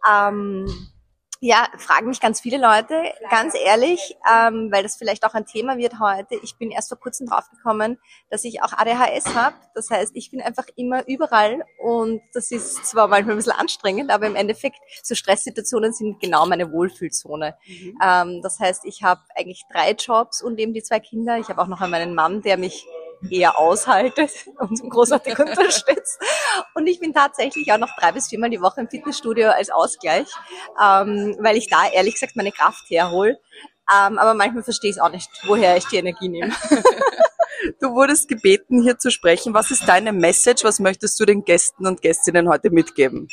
Ja, fragen mich ganz viele Leute, ganz ehrlich, weil das vielleicht auch ein Thema wird heute. Ich bin erst vor kurzem draufgekommen, dass ich auch ADHS habe. Das heißt, ich bin einfach immer überall und das ist zwar manchmal ein bisschen anstrengend, aber im Endeffekt, so Stresssituationen sind genau meine Wohlfühlzone. Das heißt, ich habe eigentlich 3 Jobs und eben die 2 Kinder. Ich habe auch noch meinen Mann, der mich eher aushaltet und großartig unterstützt. Und ich bin tatsächlich auch noch 3 bis 4 Mal die Woche im Fitnessstudio als Ausgleich, weil ich da ehrlich gesagt meine Kraft herhole. Aber manchmal verstehe ich auch nicht, woher ich die Energie nehme. Du wurdest gebeten, hier zu sprechen. Was ist deine Message? Was möchtest du den Gästen und Gästinnen heute mitgeben?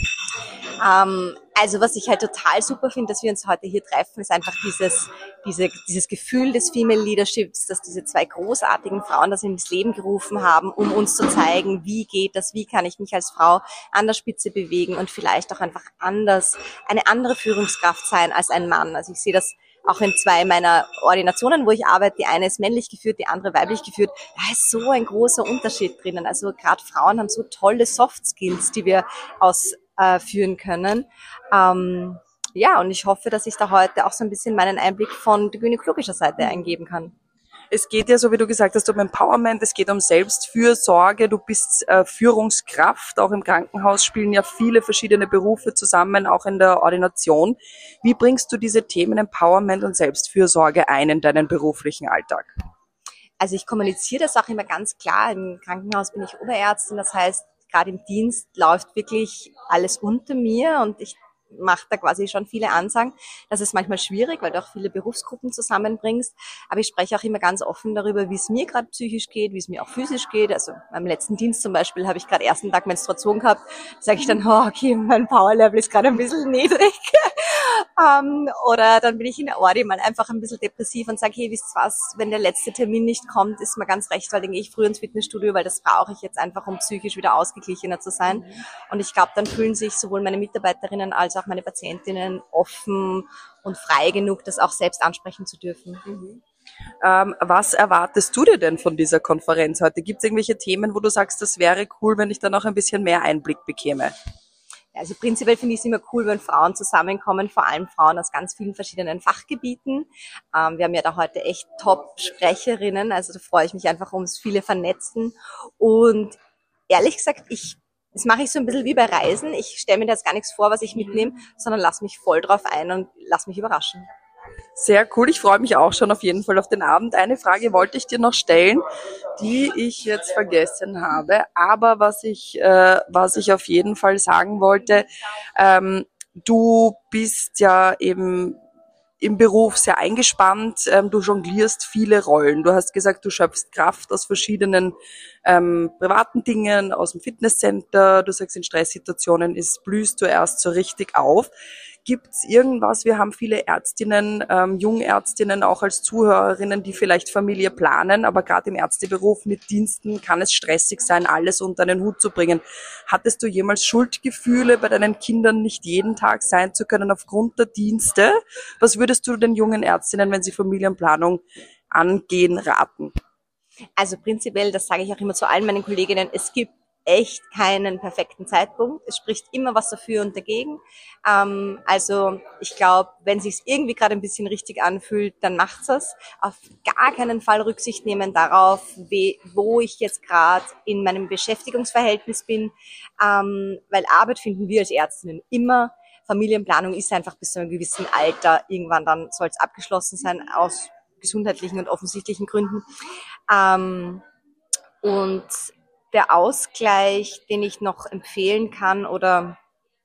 Also was ich halt total super finde, dass wir uns heute hier treffen, ist einfach dieses Gefühl des Female Leaderships, dass diese 2 großartigen Frauen das ins Leben gerufen haben, um uns zu zeigen, wie geht das, wie kann ich mich als Frau an der Spitze bewegen und vielleicht auch einfach eine andere Führungskraft sein als ein Mann. Also ich sehe das auch in 2 meiner Ordinationen, wo ich arbeite. Die eine ist männlich geführt, die andere weiblich geführt. Da ist so ein großer Unterschied drinnen. Also gerade Frauen haben so tolle Soft Skills, die wir ausführen können. Ja, und ich hoffe, dass ich da heute auch so ein bisschen meinen Einblick von der gynäkologischen Seite eingeben kann. Es geht ja, so wie du gesagt hast, um Empowerment, es geht um Selbstfürsorge, du bist Führungskraft, auch im Krankenhaus spielen ja viele verschiedene Berufe zusammen, auch in der Ordination. Wie bringst du diese Themen Empowerment und Selbstfürsorge ein in deinen beruflichen Alltag? Also ich kommuniziere das auch immer ganz klar. Im Krankenhaus bin ich Oberärztin, das heißt, gerade im Dienst läuft wirklich alles unter mir und ich mache da quasi schon viele Ansagen. Das ist manchmal schwierig, weil du auch viele Berufsgruppen zusammenbringst. Aber ich spreche auch immer ganz offen darüber, wie es mir gerade psychisch geht, wie es mir auch physisch geht. Also beim letzten Dienst zum Beispiel habe ich gerade ersten Tag Menstruation gehabt. Da sage ich dann, oh, okay, mein Powerlevel ist gerade ein bisschen niedrig. Oder dann bin ich in der Ordi mal einfach ein bisschen depressiv und sage, hey, wisst ihr was, wenn der letzte Termin nicht kommt, ist mir ganz recht, weil dann gehe ich früh ins Fitnessstudio, weil das brauche ich jetzt einfach, um psychisch wieder ausgeglichener zu sein. Und ich glaube, dann fühlen sich sowohl meine Mitarbeiterinnen als auch meine Patientinnen offen und frei genug, das auch selbst ansprechen zu dürfen. Was erwartest du dir denn von dieser Konferenz heute? Gibt es irgendwelche Themen, wo du sagst, das wäre cool, wenn ich da noch ein bisschen mehr Einblick bekäme? Also prinzipiell finde ich es immer cool, wenn Frauen zusammenkommen, vor allem Frauen aus ganz vielen verschiedenen Fachgebieten. Wir haben ja da heute echt Top-Sprecherinnen, also da freue ich mich einfach ums viele Vernetzen. Und ehrlich gesagt, ich Das mache ich so ein bisschen wie bei Reisen. Ich stelle mir da jetzt gar nichts vor, was ich mitnehme, sondern lass mich voll drauf ein und lass mich überraschen. Sehr cool, ich freue mich auch schon auf jeden Fall auf den Abend. Eine Frage wollte ich dir noch stellen, die ich jetzt vergessen habe. Aber was ich auf jeden Fall sagen wollte, du bist ja eben im Beruf sehr eingespannt, du jonglierst viele Rollen. Du hast gesagt, du schöpfst Kraft aus verschiedenen privaten Dingen, aus dem Fitnesscenter. Du sagst, in Stresssituationen blühst du erst so richtig auf. Gibt's irgendwas, wir haben viele Ärztinnen, Jungärztinnen auch als Zuhörerinnen, die vielleicht Familie planen, aber gerade im Ärzteberuf mit Diensten kann es stressig sein, alles unter einen Hut zu bringen. Hattest du jemals Schuldgefühle, bei deinen Kindern nicht jeden Tag sein zu können aufgrund der Dienste? Was würdest du den jungen Ärztinnen, wenn sie Familienplanung angehen, raten? Also prinzipiell, das sage ich auch immer zu allen meinen Kolleginnen, es gibt echt keinen perfekten Zeitpunkt. Es spricht immer was dafür und dagegen. Also ich glaube, wenn es sich irgendwie gerade ein bisschen richtig anfühlt, dann macht's es. Auf gar keinen Fall Rücksicht nehmen darauf, wo ich jetzt gerade in meinem Beschäftigungsverhältnis bin, weil Arbeit finden wir als Ärztinnen immer. Familienplanung ist einfach bis zu einem gewissen Alter. Irgendwann dann soll es abgeschlossen sein aus gesundheitlichen und offensichtlichen Gründen. Und der Ausgleich, den ich noch empfehlen kann, oder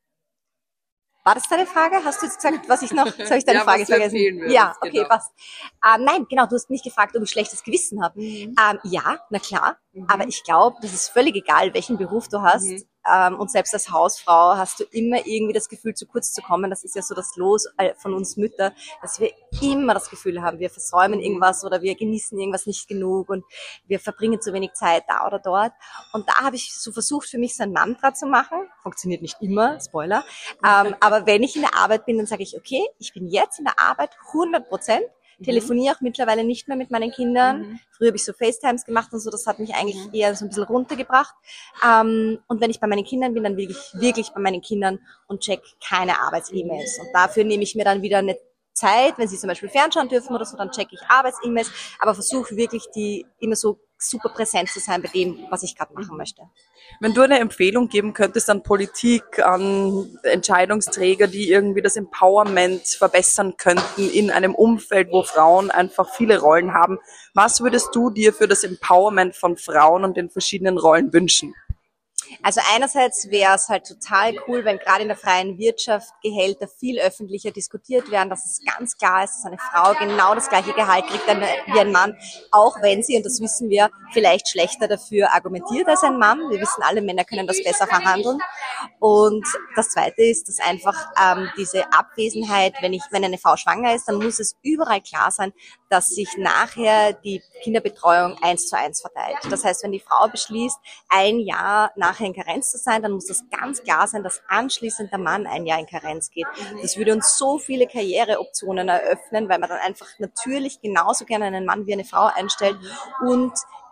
war das deine Frage? Hast du jetzt gesagt, was ich noch, jetzt habe ich deine Frage vergessen. Ja, okay, genau. Passt. Nein, genau, du hast mich gefragt, ob ich schlechtes Gewissen habe. Ja, na klar, aber ich glaube, das ist völlig egal, welchen Beruf du hast. Und selbst als Hausfrau hast du immer irgendwie das Gefühl, zu kurz zu kommen. Das ist ja so das Los von uns Mütter, dass wir immer das Gefühl haben, wir versäumen irgendwas oder wir genießen irgendwas nicht genug und wir verbringen zu wenig Zeit da oder dort. Und da habe ich so versucht, für mich so ein Mantra zu machen. Funktioniert nicht immer, Spoiler. Aber wenn ich in der Arbeit bin, dann sage ich, okay, ich bin jetzt in der Arbeit 100%. Telefoniere auch mittlerweile nicht mehr mit meinen Kindern. Früher habe ich so FaceTimes gemacht und so, das hat mich eigentlich eher so ein bisschen runtergebracht. Und wenn ich bei meinen Kindern bin, dann will ich wirklich bei meinen Kindern und check keine Arbeits-E-Mails. Und dafür nehme ich mir dann wieder eine Zeit, wenn sie zum Beispiel fernschauen dürfen oder so, dann checke ich Arbeits-E-Mails, aber versuche wirklich, die immer so super präsent zu sein bei dem, was ich gerade machen möchte. Wenn du eine Empfehlung geben könntest an Politik, an Entscheidungsträger, die irgendwie das Empowerment verbessern könnten in einem Umfeld, wo Frauen einfach viele Rollen haben, was würdest du dir für das Empowerment von Frauen und den verschiedenen Rollen wünschen? Also einerseits wäre es halt total cool, wenn gerade in der freien Wirtschaft Gehälter viel öffentlicher diskutiert werden, dass es ganz klar ist, dass eine Frau genau das gleiche Gehalt kriegt wie ein Mann, auch wenn sie, und das wissen wir, vielleicht schlechter dafür argumentiert als ein Mann. Wir wissen alle, Männer können das besser verhandeln. Und das Zweite ist, dass einfach diese Abwesenheit, wenn eine Frau schwanger ist, dann muss es überall klar sein, dass sich nachher die Kinderbetreuung 1:1 verteilt. Das heißt, wenn die Frau beschließt, ein Jahr nachher in Karenz zu sein, dann muss das ganz klar sein, dass anschließend der Mann ein Jahr in Karenz geht. Das würde uns so viele Karriereoptionen eröffnen, weil man dann einfach natürlich genauso gerne einen Mann wie eine Frau einstellt und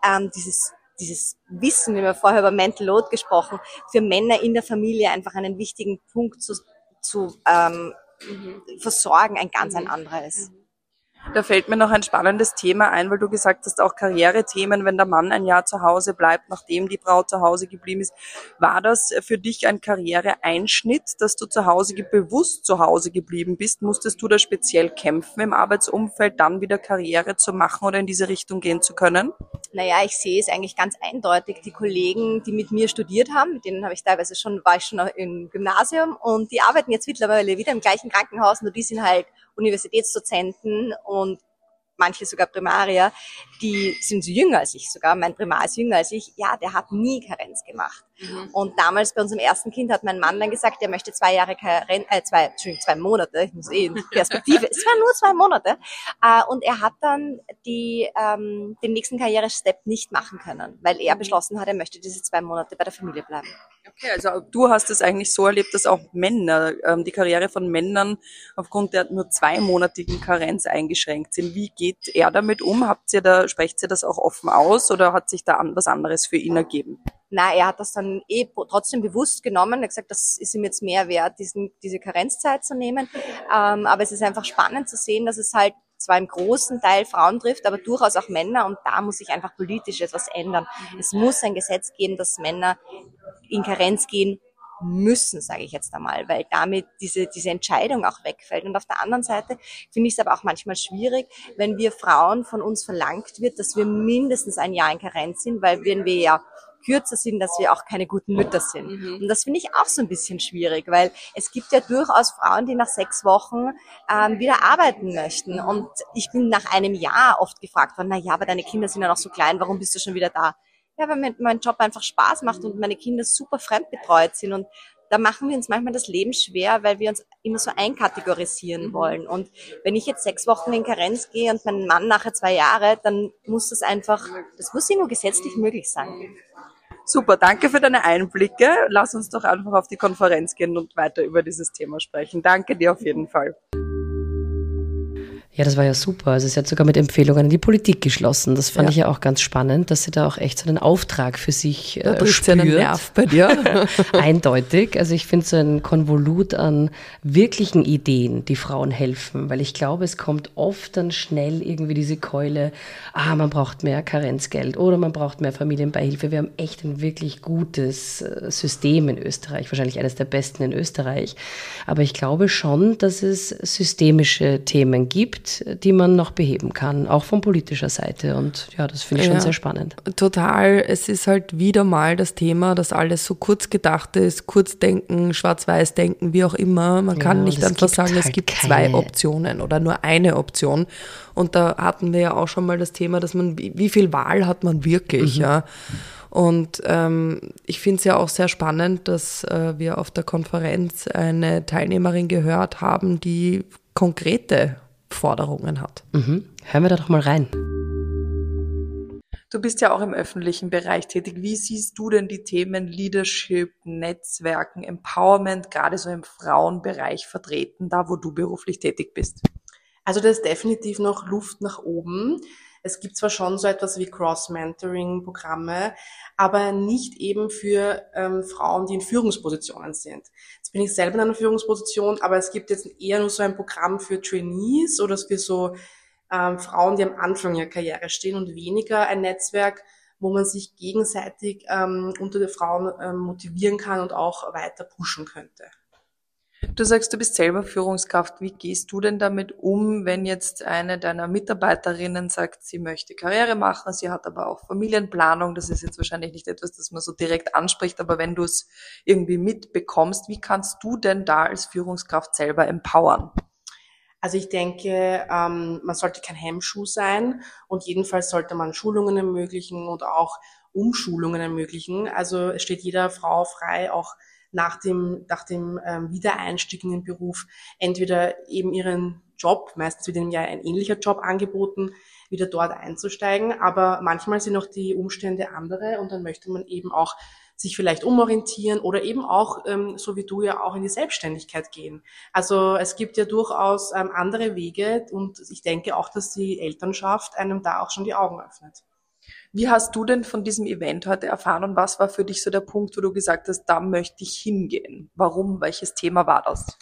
dieses Wissen, wie wir vorher über Mental Load gesprochen, für Männer in der Familie einfach einen wichtigen Punkt zu versorgen, ein ganz ein anderer ist. Da fällt mir noch ein spannendes Thema ein, weil du gesagt hast, auch Karrierethemen, wenn der Mann ein Jahr zu Hause bleibt, nachdem die Frau zu Hause geblieben ist. War das für dich ein Karriereeinschnitt, dass du bewusst zu Hause geblieben bist? Musstest du da speziell kämpfen im Arbeitsumfeld, dann wieder Karriere zu machen oder in diese Richtung gehen zu können? Naja, ich sehe es eigentlich ganz eindeutig. Die Kollegen, die mit mir studiert haben, mit denen war ich schon im Gymnasium und die arbeiten jetzt mittlerweile wieder im gleichen Krankenhaus, nur die sind halt Universitätsdozenten und manche sogar Primarier, die sind so jünger als ich sogar. Mein Primar ist jünger als ich. Ja, der hat nie Karenz gemacht. Und damals bei unserem ersten Kind hat mein Mann dann gesagt, er möchte 2 Monate, ich muss in Perspektive, es waren nur 2 Monate. Und er hat dann den nächsten Karrierestep nicht machen können, weil er beschlossen hat, er möchte diese 2 Monate bei der Familie bleiben. Okay, also du hast es eigentlich so erlebt, dass auch Männer, die Karriere von Männern aufgrund der nur 2-monatigen Karenz eingeschränkt sind. Wie geht er damit um? Sprecht ihr das auch offen aus oder hat sich da was anderes für ihn ergeben? Na, er hat das dann trotzdem bewusst genommen. Er hat gesagt, das ist ihm jetzt mehr wert, diese Karenzzeit zu nehmen. Aber es ist einfach spannend zu sehen, dass es halt zwar im großen Teil Frauen trifft, aber durchaus auch Männer und da muss sich einfach politisch etwas ändern. Es muss ein Gesetz geben, dass Männer in Karenz gehen müssen, sage ich jetzt einmal, weil damit diese Entscheidung auch wegfällt. Und auf der anderen Seite finde ich es aber auch manchmal schwierig, wenn wir Frauen von uns verlangt wird, dass wir mindestens ein Jahr in Karenz sind, weil wenn wir ja kürzer sind, dass wir auch keine guten Mütter sind. Und das finde ich auch so ein bisschen schwierig, weil es gibt ja durchaus Frauen, die nach 6 Wochen wieder arbeiten möchten. Und ich bin nach einem Jahr oft gefragt worden, na ja, aber deine Kinder sind ja noch so klein, warum bist du schon wieder da? Ja, weil mir mein Job einfach Spaß macht und meine Kinder super fremdbetreut sind. Und da machen wir uns manchmal das Leben schwer, weil wir uns immer so einkategorisieren wollen. Und wenn ich jetzt 6 Wochen in Karenz gehe und mein Mann nachher 2 Jahre, dann muss das muss irgendwo gesetzlich möglich sein. Super, danke für deine Einblicke. Lass uns doch einfach auf die Konferenz gehen und weiter über dieses Thema sprechen. Danke dir auf jeden Fall. Ja, das war ja super. Also sie hat sogar mit Empfehlungen an die Politik geschlossen. Das fand ich ja auch ganz spannend, dass sie da auch echt so einen Auftrag für sich spürt. Einen Nerv bei dir. Eindeutig. Also ich finde so ein Konvolut an wirklichen Ideen, die Frauen helfen, weil ich glaube, es kommt oft dann schnell irgendwie diese Keule, man braucht mehr Karenzgeld oder man braucht mehr Familienbeihilfe. Wir haben echt ein wirklich gutes System in Österreich, wahrscheinlich eines der besten in Österreich. Aber ich glaube schon, dass es systemische Themen gibt, die man noch beheben kann, auch von politischer Seite. Und ja, das finde ich schon sehr spannend. Total. Es ist halt wieder mal das Thema, dass alles so kurz gedacht ist, Kurzdenken, Schwarz-Weiß-Denken, wie auch immer. Man kann nicht einfach sagen, es gibt 2 Optionen oder nur eine Option. Und da hatten wir ja auch schon mal das Thema, dass man, wie viel Wahl hat man wirklich, ja. Und ich finde es ja auch sehr spannend, dass wir auf der Konferenz eine Teilnehmerin gehört haben, die konkrete Forderungen hat. Hören wir da doch mal rein. Du bist ja auch im öffentlichen Bereich tätig. Wie siehst du denn die Themen Leadership, Netzwerken, Empowerment, gerade so im Frauenbereich vertreten, da wo du beruflich tätig bist? Also da ist definitiv noch Luft nach oben. Es gibt zwar schon so etwas wie Cross-Mentoring-Programme, aber nicht eben für Frauen, die in Führungspositionen sind. Jetzt bin ich selber in einer Führungsposition, aber es gibt jetzt eher nur so ein Programm für Trainees oder für so Frauen, die am Anfang ihrer Karriere stehen und weniger ein Netzwerk, wo man sich gegenseitig unter den Frauen motivieren kann und auch weiter pushen könnte. Du sagst, du bist selber Führungskraft. Wie gehst du denn damit um, wenn jetzt eine deiner Mitarbeiterinnen sagt, sie möchte Karriere machen, sie hat aber auch Familienplanung? Das ist jetzt wahrscheinlich nicht etwas, das man so direkt anspricht, aber wenn du es irgendwie mitbekommst, wie kannst du denn da als Führungskraft selber empowern? Also ich denke, man sollte kein Hemmschuh sein und jedenfalls sollte man Schulungen ermöglichen und auch Umschulungen ermöglichen. Also es steht jeder Frau frei, auch nach dem Wiedereinstieg in den Beruf entweder eben ihren Job, meistens wird ihnen ja ein ähnlicher Job angeboten, wieder dort einzusteigen. Aber manchmal sind auch die Umstände andere und dann möchte man eben auch sich vielleicht umorientieren oder eben auch, so wie du ja auch in die Selbstständigkeit gehen. Also es gibt ja durchaus andere Wege und ich denke auch, dass die Elternschaft einem da auch schon die Augen öffnet. Wie hast du denn von diesem Event heute erfahren und was war für dich so der Punkt, wo du gesagt hast, da möchte ich hingehen? Warum? Welches Thema war das?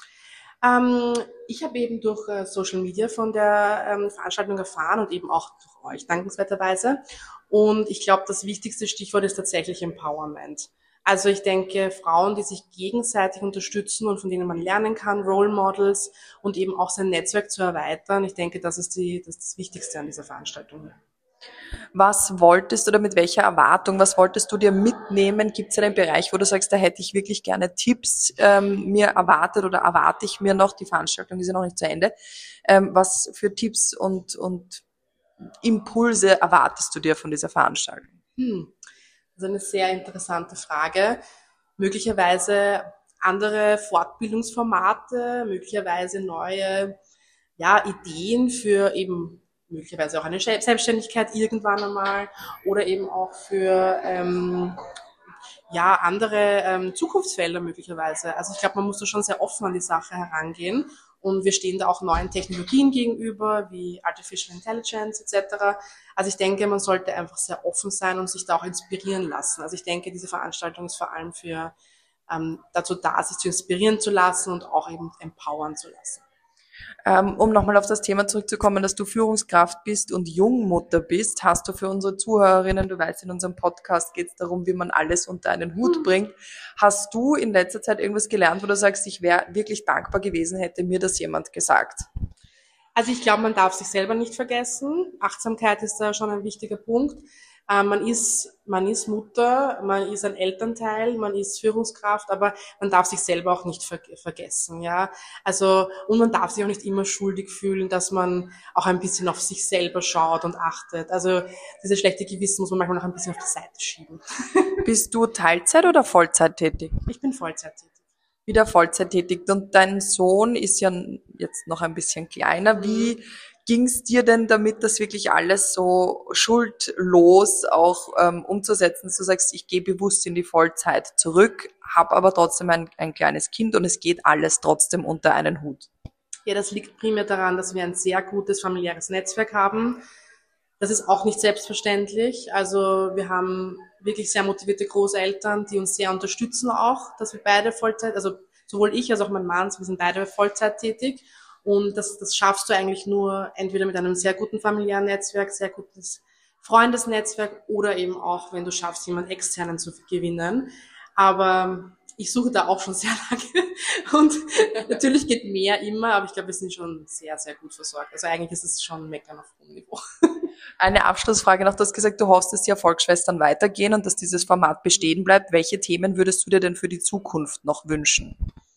Ich habe eben durch Social Media von der Veranstaltung erfahren und eben auch durch euch dankenswerterweise. Und ich glaube, das wichtigste Stichwort ist tatsächlich Empowerment. Also ich denke, Frauen, die sich gegenseitig unterstützen und von denen man lernen kann, Role Models und eben auch sein Netzwerk zu erweitern. Ich denke, das ist das Wichtigste an dieser Veranstaltung. Was wolltest du oder mit welcher Erwartung, was wolltest du dir mitnehmen? Gibt es einen Bereich, wo du sagst, da hätte ich wirklich gerne Tipps mir erwartet oder erwarte ich mir noch, die Veranstaltung ist ja noch nicht zu Ende, was für Tipps und Impulse erwartest du dir von dieser Veranstaltung? Das ist eine sehr interessante Frage. Möglicherweise andere Fortbildungsformate, möglicherweise neue Ideen für eben möglicherweise auch eine Selbstständigkeit irgendwann einmal oder eben auch für andere Zukunftsfelder möglicherweise. Also ich glaube, man muss da schon sehr offen an die Sache herangehen und wir stehen da auch neuen Technologien gegenüber, wie Artificial Intelligence etc. Also ich denke, man sollte einfach sehr offen sein und sich da auch inspirieren lassen. Also ich denke, diese Veranstaltung ist vor allem für dazu da, sich zu inspirieren zu lassen und auch eben empowern zu lassen. Um nochmal auf das Thema zurückzukommen, dass du Führungskraft bist und Jungmutter bist, hast du für unsere Zuhörerinnen, du weißt, in unserem Podcast geht es darum, wie man alles unter einen Hut bringt. Hast du in letzter Zeit irgendwas gelernt, wo du sagst, ich wäre wirklich dankbar gewesen, hätte mir das jemand gesagt? Also ich glaube, man darf sich selber nicht vergessen. Achtsamkeit ist da schon ein wichtiger Punkt. Man ist Mutter, man ist ein Elternteil, man ist Führungskraft, aber man darf sich selber auch nicht vergessen, ja. Also, und man darf sich auch nicht immer schuldig fühlen, dass man auch ein bisschen auf sich selber schaut und achtet. Also, dieses schlechte Gewissen muss man manchmal noch ein bisschen auf die Seite schieben. Bist du Teilzeit oder Vollzeit tätig? Ich bin Vollzeit tätig. Wieder Vollzeit tätig. Und dein Sohn ist ja jetzt noch ein bisschen kleiner. Wie ging's dir denn damit, das wirklich alles so schuldlos auch umzusetzen, dass du sagst, ich gehe bewusst in die Vollzeit zurück, habe aber trotzdem ein kleines Kind und es geht alles trotzdem unter einen Hut? Ja, das liegt primär daran, dass wir ein sehr gutes familiäres Netzwerk haben. Das ist auch nicht selbstverständlich. Also wir haben wirklich sehr motivierte Großeltern, die uns sehr unterstützen auch, dass wir beide Vollzeit, also sowohl ich als auch mein Mann, wir sind beide Vollzeit tätig. Und das schaffst du eigentlich nur entweder mit einem sehr guten familiären Netzwerk, sehr gutes Freundesnetzwerk oder eben auch, wenn du schaffst, jemanden externen zu gewinnen. Aber ich suche da auch schon sehr lange und natürlich geht mehr immer, aber ich glaube, wir sind schon sehr, sehr gut versorgt. Also eigentlich ist es schon Meckern auf hohem Niveau. Eine Abschlussfrage noch, du hast gesagt, du hoffst, dass die Erfolgsschwestern weitergehen und dass dieses Format bestehen bleibt. Welche Themen würdest du dir denn für die Zukunft noch wünschen?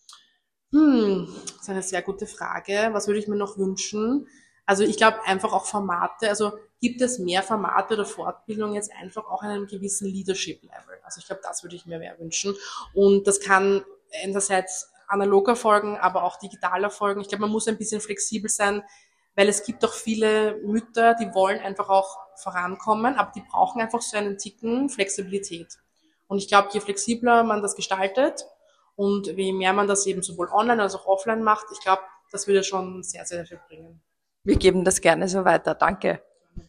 Das ist eine sehr gute Frage. Was würde ich mir noch wünschen? Also ich glaube einfach auch Formate, also gibt es mehr Formate oder Fortbildung jetzt einfach auch an einem gewissen Leadership-Level. Also ich glaube, das würde ich mir mehr wünschen. Und das kann einerseits analog erfolgen, aber auch digital erfolgen. Ich glaube, man muss ein bisschen flexibel sein, weil es gibt auch viele Mütter, die wollen einfach auch vorankommen, aber die brauchen einfach so einen Ticken Flexibilität. Und ich glaube, je flexibler man das gestaltet, und je mehr man das eben sowohl online als auch offline macht, ich glaube, das würde schon sehr, sehr viel bringen. Wir geben das gerne so weiter. Danke.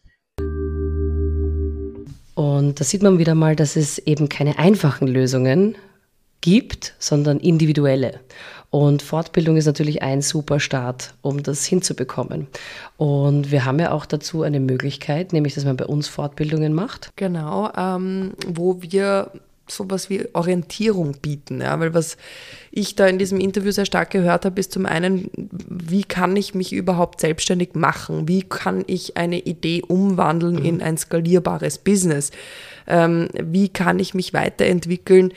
Und da sieht man wieder mal, dass es eben keine einfachen Lösungen gibt, sondern individuelle. Und Fortbildung ist natürlich ein super Start, um das hinzubekommen. Und wir haben ja auch dazu eine Möglichkeit, nämlich, dass man bei uns Fortbildungen macht. Genau, wo wir sowas wie Orientierung bieten, ja, weil was ich da in diesem Interview sehr stark gehört habe, ist zum einen, wie kann ich mich überhaupt selbstständig machen? Wie kann ich eine Idee umwandeln in ein skalierbares Business? Wie kann ich mich weiterentwickeln?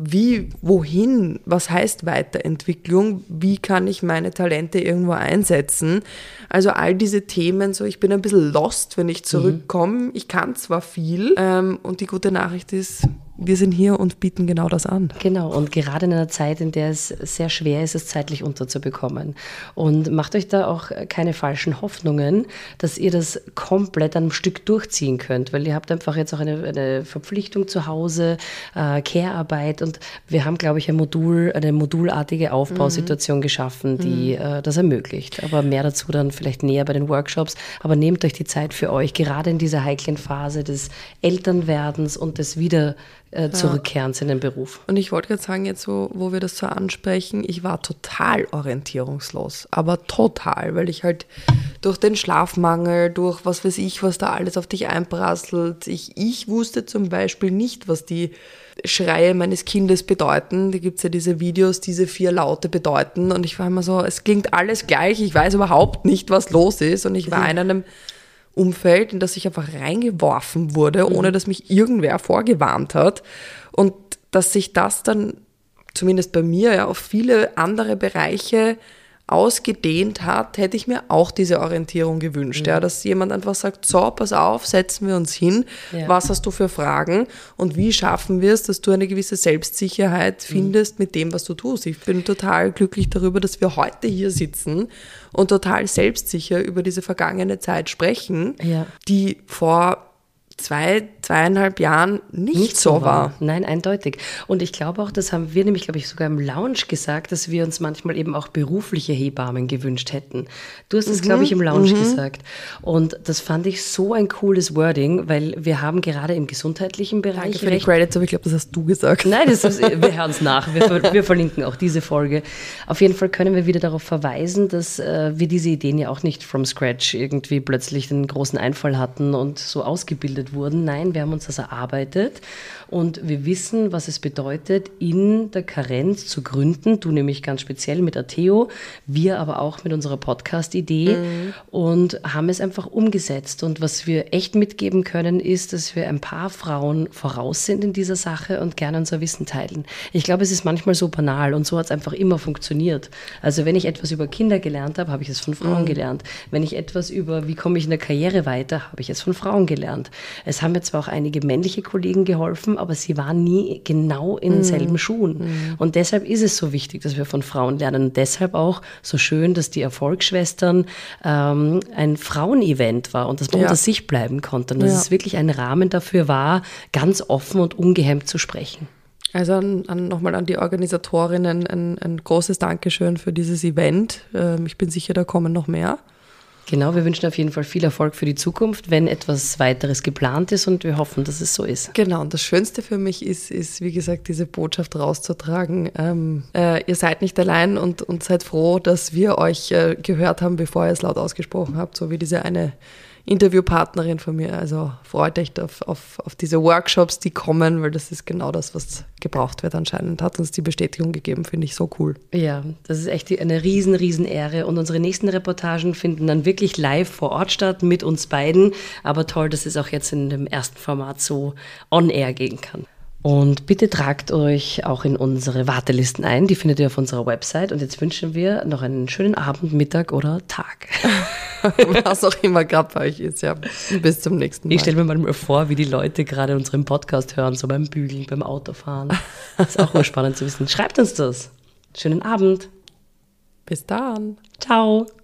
Wohin? Was heißt Weiterentwicklung? Wie kann ich meine Talente irgendwo einsetzen? Also all diese Themen, so ich bin ein bisschen lost, wenn ich zurückkomme. Ich kann zwar viel und die gute Nachricht ist, wir sind hier und bieten genau das an. Genau, und gerade in einer Zeit, in der es sehr schwer ist, es zeitlich unterzubekommen. Und macht euch da auch keine falschen Hoffnungen, dass ihr das komplett an einem Stück durchziehen könnt, weil ihr habt einfach jetzt auch eine Verpflichtung zu Hause, Care-Arbeit, und wir haben, glaube ich, eine modulartige Aufbausituation geschaffen, die das ermöglicht. Aber mehr dazu dann vielleicht näher bei den Workshops. Aber nehmt euch die Zeit für euch, gerade in dieser heiklen Phase des Elternwerdens und des Zurückkehrens in den Beruf. Und ich wollte gerade sagen, jetzt so, wo wir das so ansprechen, ich war total orientierungslos, aber total, weil ich halt durch den Schlafmangel, durch was weiß ich, was da alles auf dich einprasselt, ich wusste zum Beispiel nicht, was die Schreie meines Kindes bedeuten. Da gibt's ja diese Videos, diese 4 Laute bedeuten, und ich war immer so, es klingt alles gleich, ich weiß überhaupt nicht, was los ist, und ich war in einem Umfeld, in das ich einfach reingeworfen wurde, ohne dass mich irgendwer vorgewarnt hat. Und dass sich das dann, zumindest bei mir, ja, auf viele andere Bereiche ausgedehnt hat, hätte ich mir auch diese Orientierung gewünscht. Ja, dass jemand einfach sagt, so, pass auf, setzen wir uns hin, was hast du für Fragen und wie schaffen wir es, dass du eine gewisse Selbstsicherheit findest mit dem, was du tust. Ich bin total glücklich darüber, dass wir heute hier sitzen und total selbstsicher über diese vergangene Zeit sprechen, die vor 2,5 Jahren nicht so war. Nein, eindeutig. Und ich glaube auch, das haben wir nämlich, glaube ich, sogar im Lounge gesagt, dass wir uns manchmal eben auch berufliche Hebammen gewünscht hätten. Du hast es, glaube ich, im Lounge gesagt. Und das fand ich so ein cooles Wording, weil wir haben gerade im gesundheitlichen Bereich... Danke für die Credits, aber ich glaube, das hast du gesagt. Nein, wir hören es nach. Wir verlinken auch diese Folge. Auf jeden Fall können wir wieder darauf verweisen, dass wir diese Ideen ja auch nicht from scratch irgendwie plötzlich den großen Einfall hatten und so ausgebildet wurden. Nein, wir haben uns das erarbeitet und wir wissen, was es bedeutet, in der Karenz zu gründen. Du nämlich ganz speziell mit Ateo, wir aber auch mit unserer Podcast-Idee und haben es einfach umgesetzt. Und was wir echt mitgeben können, ist, dass wir ein paar Frauen voraus sind in dieser Sache und gerne unser Wissen teilen. Ich glaube, es ist manchmal so banal und so hat es einfach immer funktioniert. Also wenn ich etwas über Kinder gelernt habe, habe ich es von Frauen gelernt. Wenn ich etwas über, wie komme ich in der Karriere weiter, habe ich es von Frauen gelernt. Es haben mir zwar auch einige männliche Kollegen geholfen, aber sie waren nie genau in denselben Schuhen. Und deshalb ist es so wichtig, dass wir von Frauen lernen. Und deshalb auch so schön, dass die Erfolgsschwestern ein Frauenevent war und dass man unter sich bleiben konnte. Und dass es wirklich ein Rahmen dafür war, ganz offen und ungehemmt zu sprechen. Also nochmal an die Organisatorinnen ein großes Dankeschön für dieses Event. Ich bin sicher, da kommen noch mehr. Genau, wir wünschen auf jeden Fall viel Erfolg für die Zukunft, wenn etwas weiteres geplant ist und wir hoffen, dass es so ist. Genau, und das Schönste für mich ist wie gesagt, diese Botschaft rauszutragen. Ihr seid nicht allein und seid froh, dass wir euch gehört haben, bevor ihr es laut ausgesprochen habt, so wie diese eine Interviewpartnerin von mir. Also freut euch auf diese Workshops, die kommen, weil das ist genau das, was gebraucht wird anscheinend. Hat uns die Bestätigung gegeben, finde ich so cool. Ja, das ist echt eine riesen Ehre. Und unsere nächsten Reportagen finden dann wirklich live vor Ort statt mit uns beiden. Aber toll, dass es auch jetzt in dem ersten Format so on air gehen kann. Und bitte tragt euch auch in unsere Wartelisten ein, die findet ihr auf unserer Website. Und jetzt wünschen wir noch einen schönen Abend, Mittag oder Tag. Was auch immer gerade bei euch ist, ja. Bis zum nächsten Mal. Ich stelle mir mal vor, wie die Leute gerade unseren Podcast hören, so beim Bügeln, beim Autofahren. Das ist auch mal spannend zu wissen. Schreibt uns das. Schönen Abend. Bis dann. Ciao.